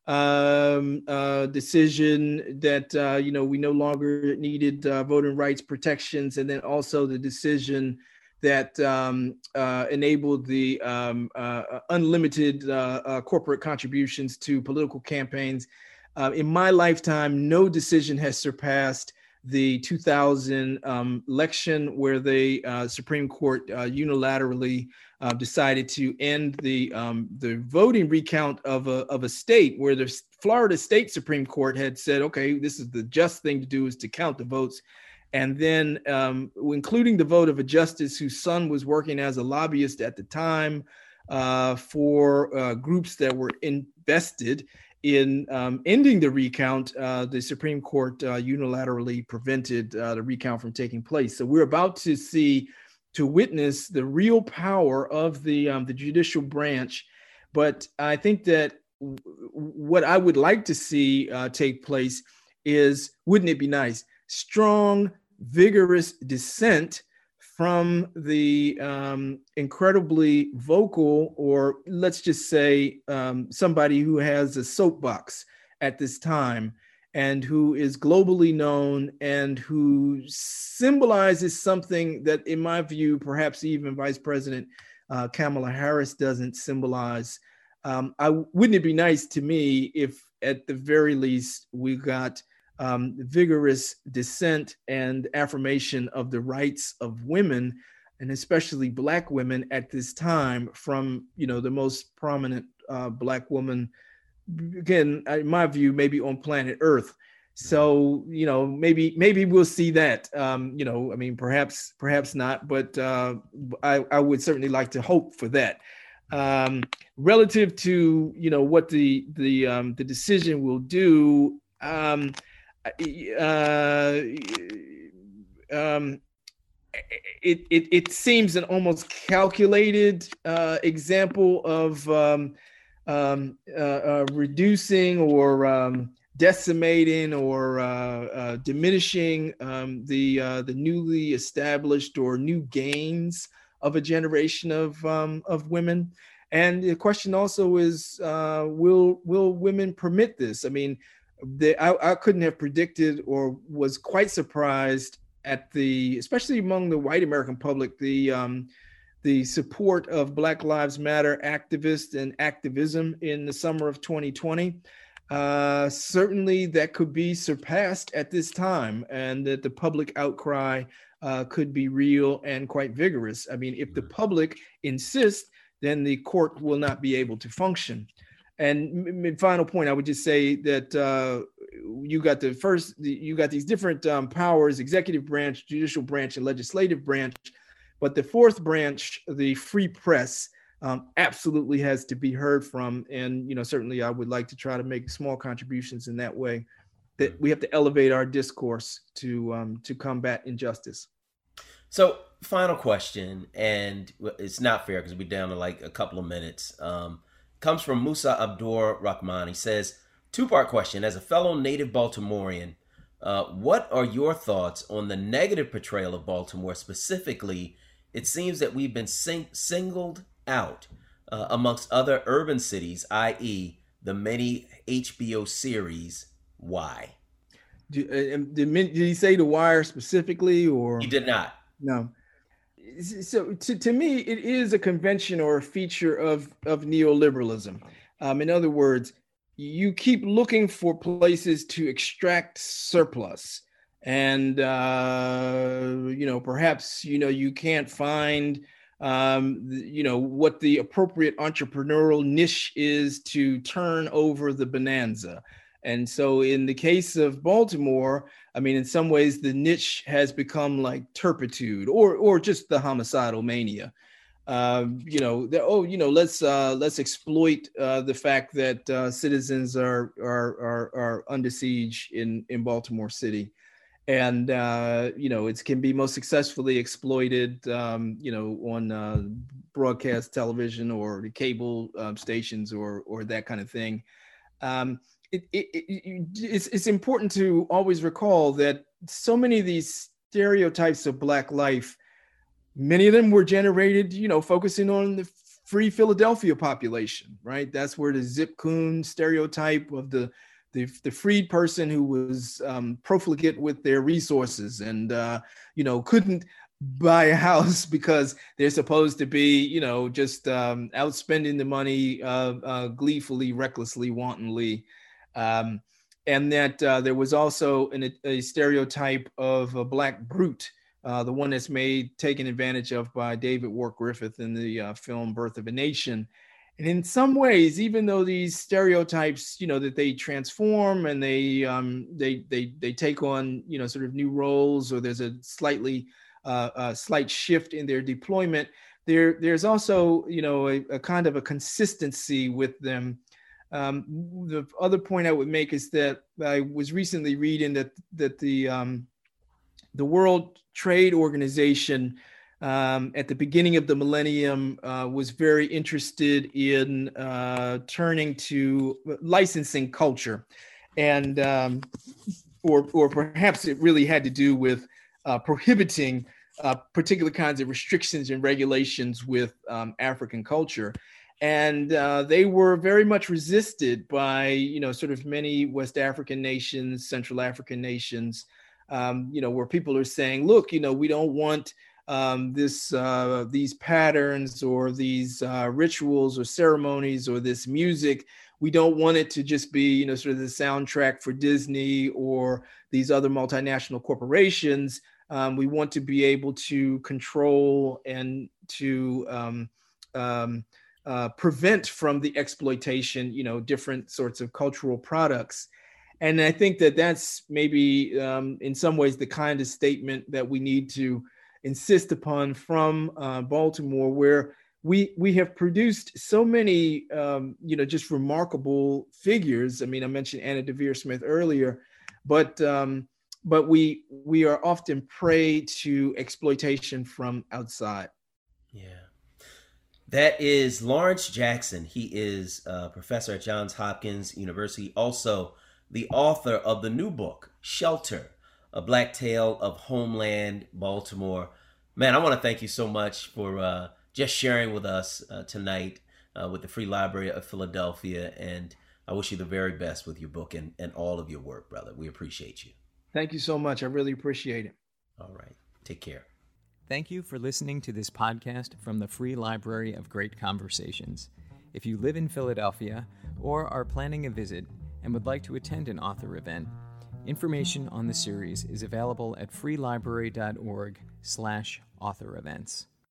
um, uh, decision that, uh, you know, we no longer needed uh, voting rights protections, and then also the decision that um, uh, enabled the um, uh, unlimited uh, uh, corporate contributions to political campaigns. Uh, in my lifetime, no decision has surpassed the two thousand um, election, where the uh, Supreme Court uh, unilaterally uh, decided to end the um, the voting recount of a of a state, where the Florida State Supreme Court had said, okay, this is the just thing to do, is to count the votes. And then um, including the vote of a justice whose son was working as a lobbyist at the time uh, for uh, groups that were invested in um, ending the recount, uh, the Supreme Court uh, unilaterally prevented uh, the recount from taking place. So we're about to see, to witness the real power of the, um, the judicial branch. But I think that w- what I would like to see uh, take place is, wouldn't it be nice, strong, vigorous dissent from the um, incredibly vocal, or let's just say um, somebody who has a soapbox at this time and who is globally known and who symbolizes something that, in my view, perhaps even Vice President uh, Kamala Harris doesn't symbolize. Um, I, wouldn't it be nice to me if, at the very least, we got Um, vigorous dissent and affirmation of the rights of women, and especially Black women at this time, from, you know, the most prominent uh, Black woman, again, in my view, maybe on planet Earth. So, you know, maybe maybe we'll see that. Um, you know, I mean, perhaps perhaps not, but uh, I, I would certainly like to hope for that. Um, relative to, you know, what the the um, the decision will do. Um, Uh, um, it, it it seems an almost calculated uh, example of um, um, uh, uh, reducing or um, decimating or uh, uh, diminishing um, the uh, the newly established or new gains of a generation of um, of women. And the question also is, uh, will will women permit this? I mean, The, I, I couldn't have predicted or was quite surprised at the, especially among the white American public, the um, the support of Black Lives Matter activists and activism in the summer of twenty twenty. Uh, certainly that could be surpassed at this time, and that the public outcry uh, could be real and quite vigorous. I mean, if the public insists, then the court will not be able to function. And final point, I would just say that uh, you got the first, you got these different um, powers: executive branch, judicial branch, and legislative branch. But the fourth branch, the free press, um, absolutely has to be heard from. And, you know, certainly I would like to try to make small contributions in that way. That we have to elevate our discourse to um, to combat injustice. So, final question, and it's not fair because we're down to like a couple of minutes. Um, comes from Musa Abdur Rahman. He says, two-part question. As a fellow native Baltimorean, uh, what are your thoughts on the negative portrayal of Baltimore? Specifically, it seems that we've been sing- singled out uh, amongst other urban cities, that is the many H B O series. Why? Did, uh, did, did he say The Wire specifically, or? He did not. No. So to, to me, it is a convention or a feature of, of neoliberalism. Um, in other words, you keep looking for places to extract surplus. And, uh, you know, perhaps, you know, you can't find, um, the, you know, what the appropriate entrepreneurial niche is to turn over the bonanza. And so in the case of Baltimore, I mean, in some ways, the niche has become like turpitude or or just the homicidal mania. Um, you know, the, oh, you know, let's uh, let's exploit uh, the fact that uh, citizens are, are are are under siege in in Baltimore City, and uh, you know, it can be most successfully exploited, um, you know, on uh, broadcast television or the cable uh, stations or or that kind of thing. Um, it, it, it, it's it's important to always recall that so many of these stereotypes of Black life, many of them were generated, you know, focusing on the free Philadelphia population, right? That's where the Zip Coon stereotype of the the, the freed person who was um, profligate with their resources and, uh, you know, couldn't buy a house because they're supposed to be, you know, just um, outspending the money uh, uh, gleefully, recklessly, wantonly. Um, and that uh, there was also an, a stereotype of a Black brute, Uh, the one that's made, taken advantage of by David Wark Griffith in the uh, film Birth of a Nation. And in some ways, even though these stereotypes, you know, that they transform and they um, they they they take on, you know, sort of new roles, or there's a slightly uh, a slight shift in their deployment, there there's also, you know, a, a kind of a consistency with them. Um, the other point I would make is that I was recently reading that that the um, the World Trade Organization um, at the beginning of the millennium uh, was very interested in uh, turning to licensing culture. And, um, or, or perhaps it really had to do with uh, prohibiting uh, particular kinds of restrictions and regulations with um, African culture. And uh, they were very much resisted by, you know, sort of many West African nations, Central African nations, Um, you know, where people are saying, look, you know, we don't want um, this, uh, these patterns or these uh, rituals or ceremonies or this music. We don't want it to just be, you know, sort of the soundtrack for Disney or these other multinational corporations. Um, we want to be able to control and to um, um, uh, prevent from the exploitation, you know, different sorts of cultural products. And I think that that's maybe um, in some ways the kind of statement that we need to insist upon from uh, Baltimore, where we we have produced so many, um, you know, just remarkable figures. I mean, I mentioned Anna Deavere Smith earlier, but um, but we we are often prey to exploitation from outside. Yeah. That is Lawrence Jackson. He is a professor at Johns Hopkins University, also the author of the new book, Shelter, A Black Tale of Homeland Baltimore. Man, I want to thank you so much for uh, just sharing with us uh, tonight uh, with the Free Library of Philadelphia. And I wish you the very best with your book and, and all of your work, brother. We appreciate you. Thank you so much. I really appreciate it. All right. Take care. Thank you for listening to this podcast from the Free Library of Great Conversations. If you live in Philadelphia or are planning a visit and would like to attend an author event, information on the series is available at freelibrary dot org slash author events.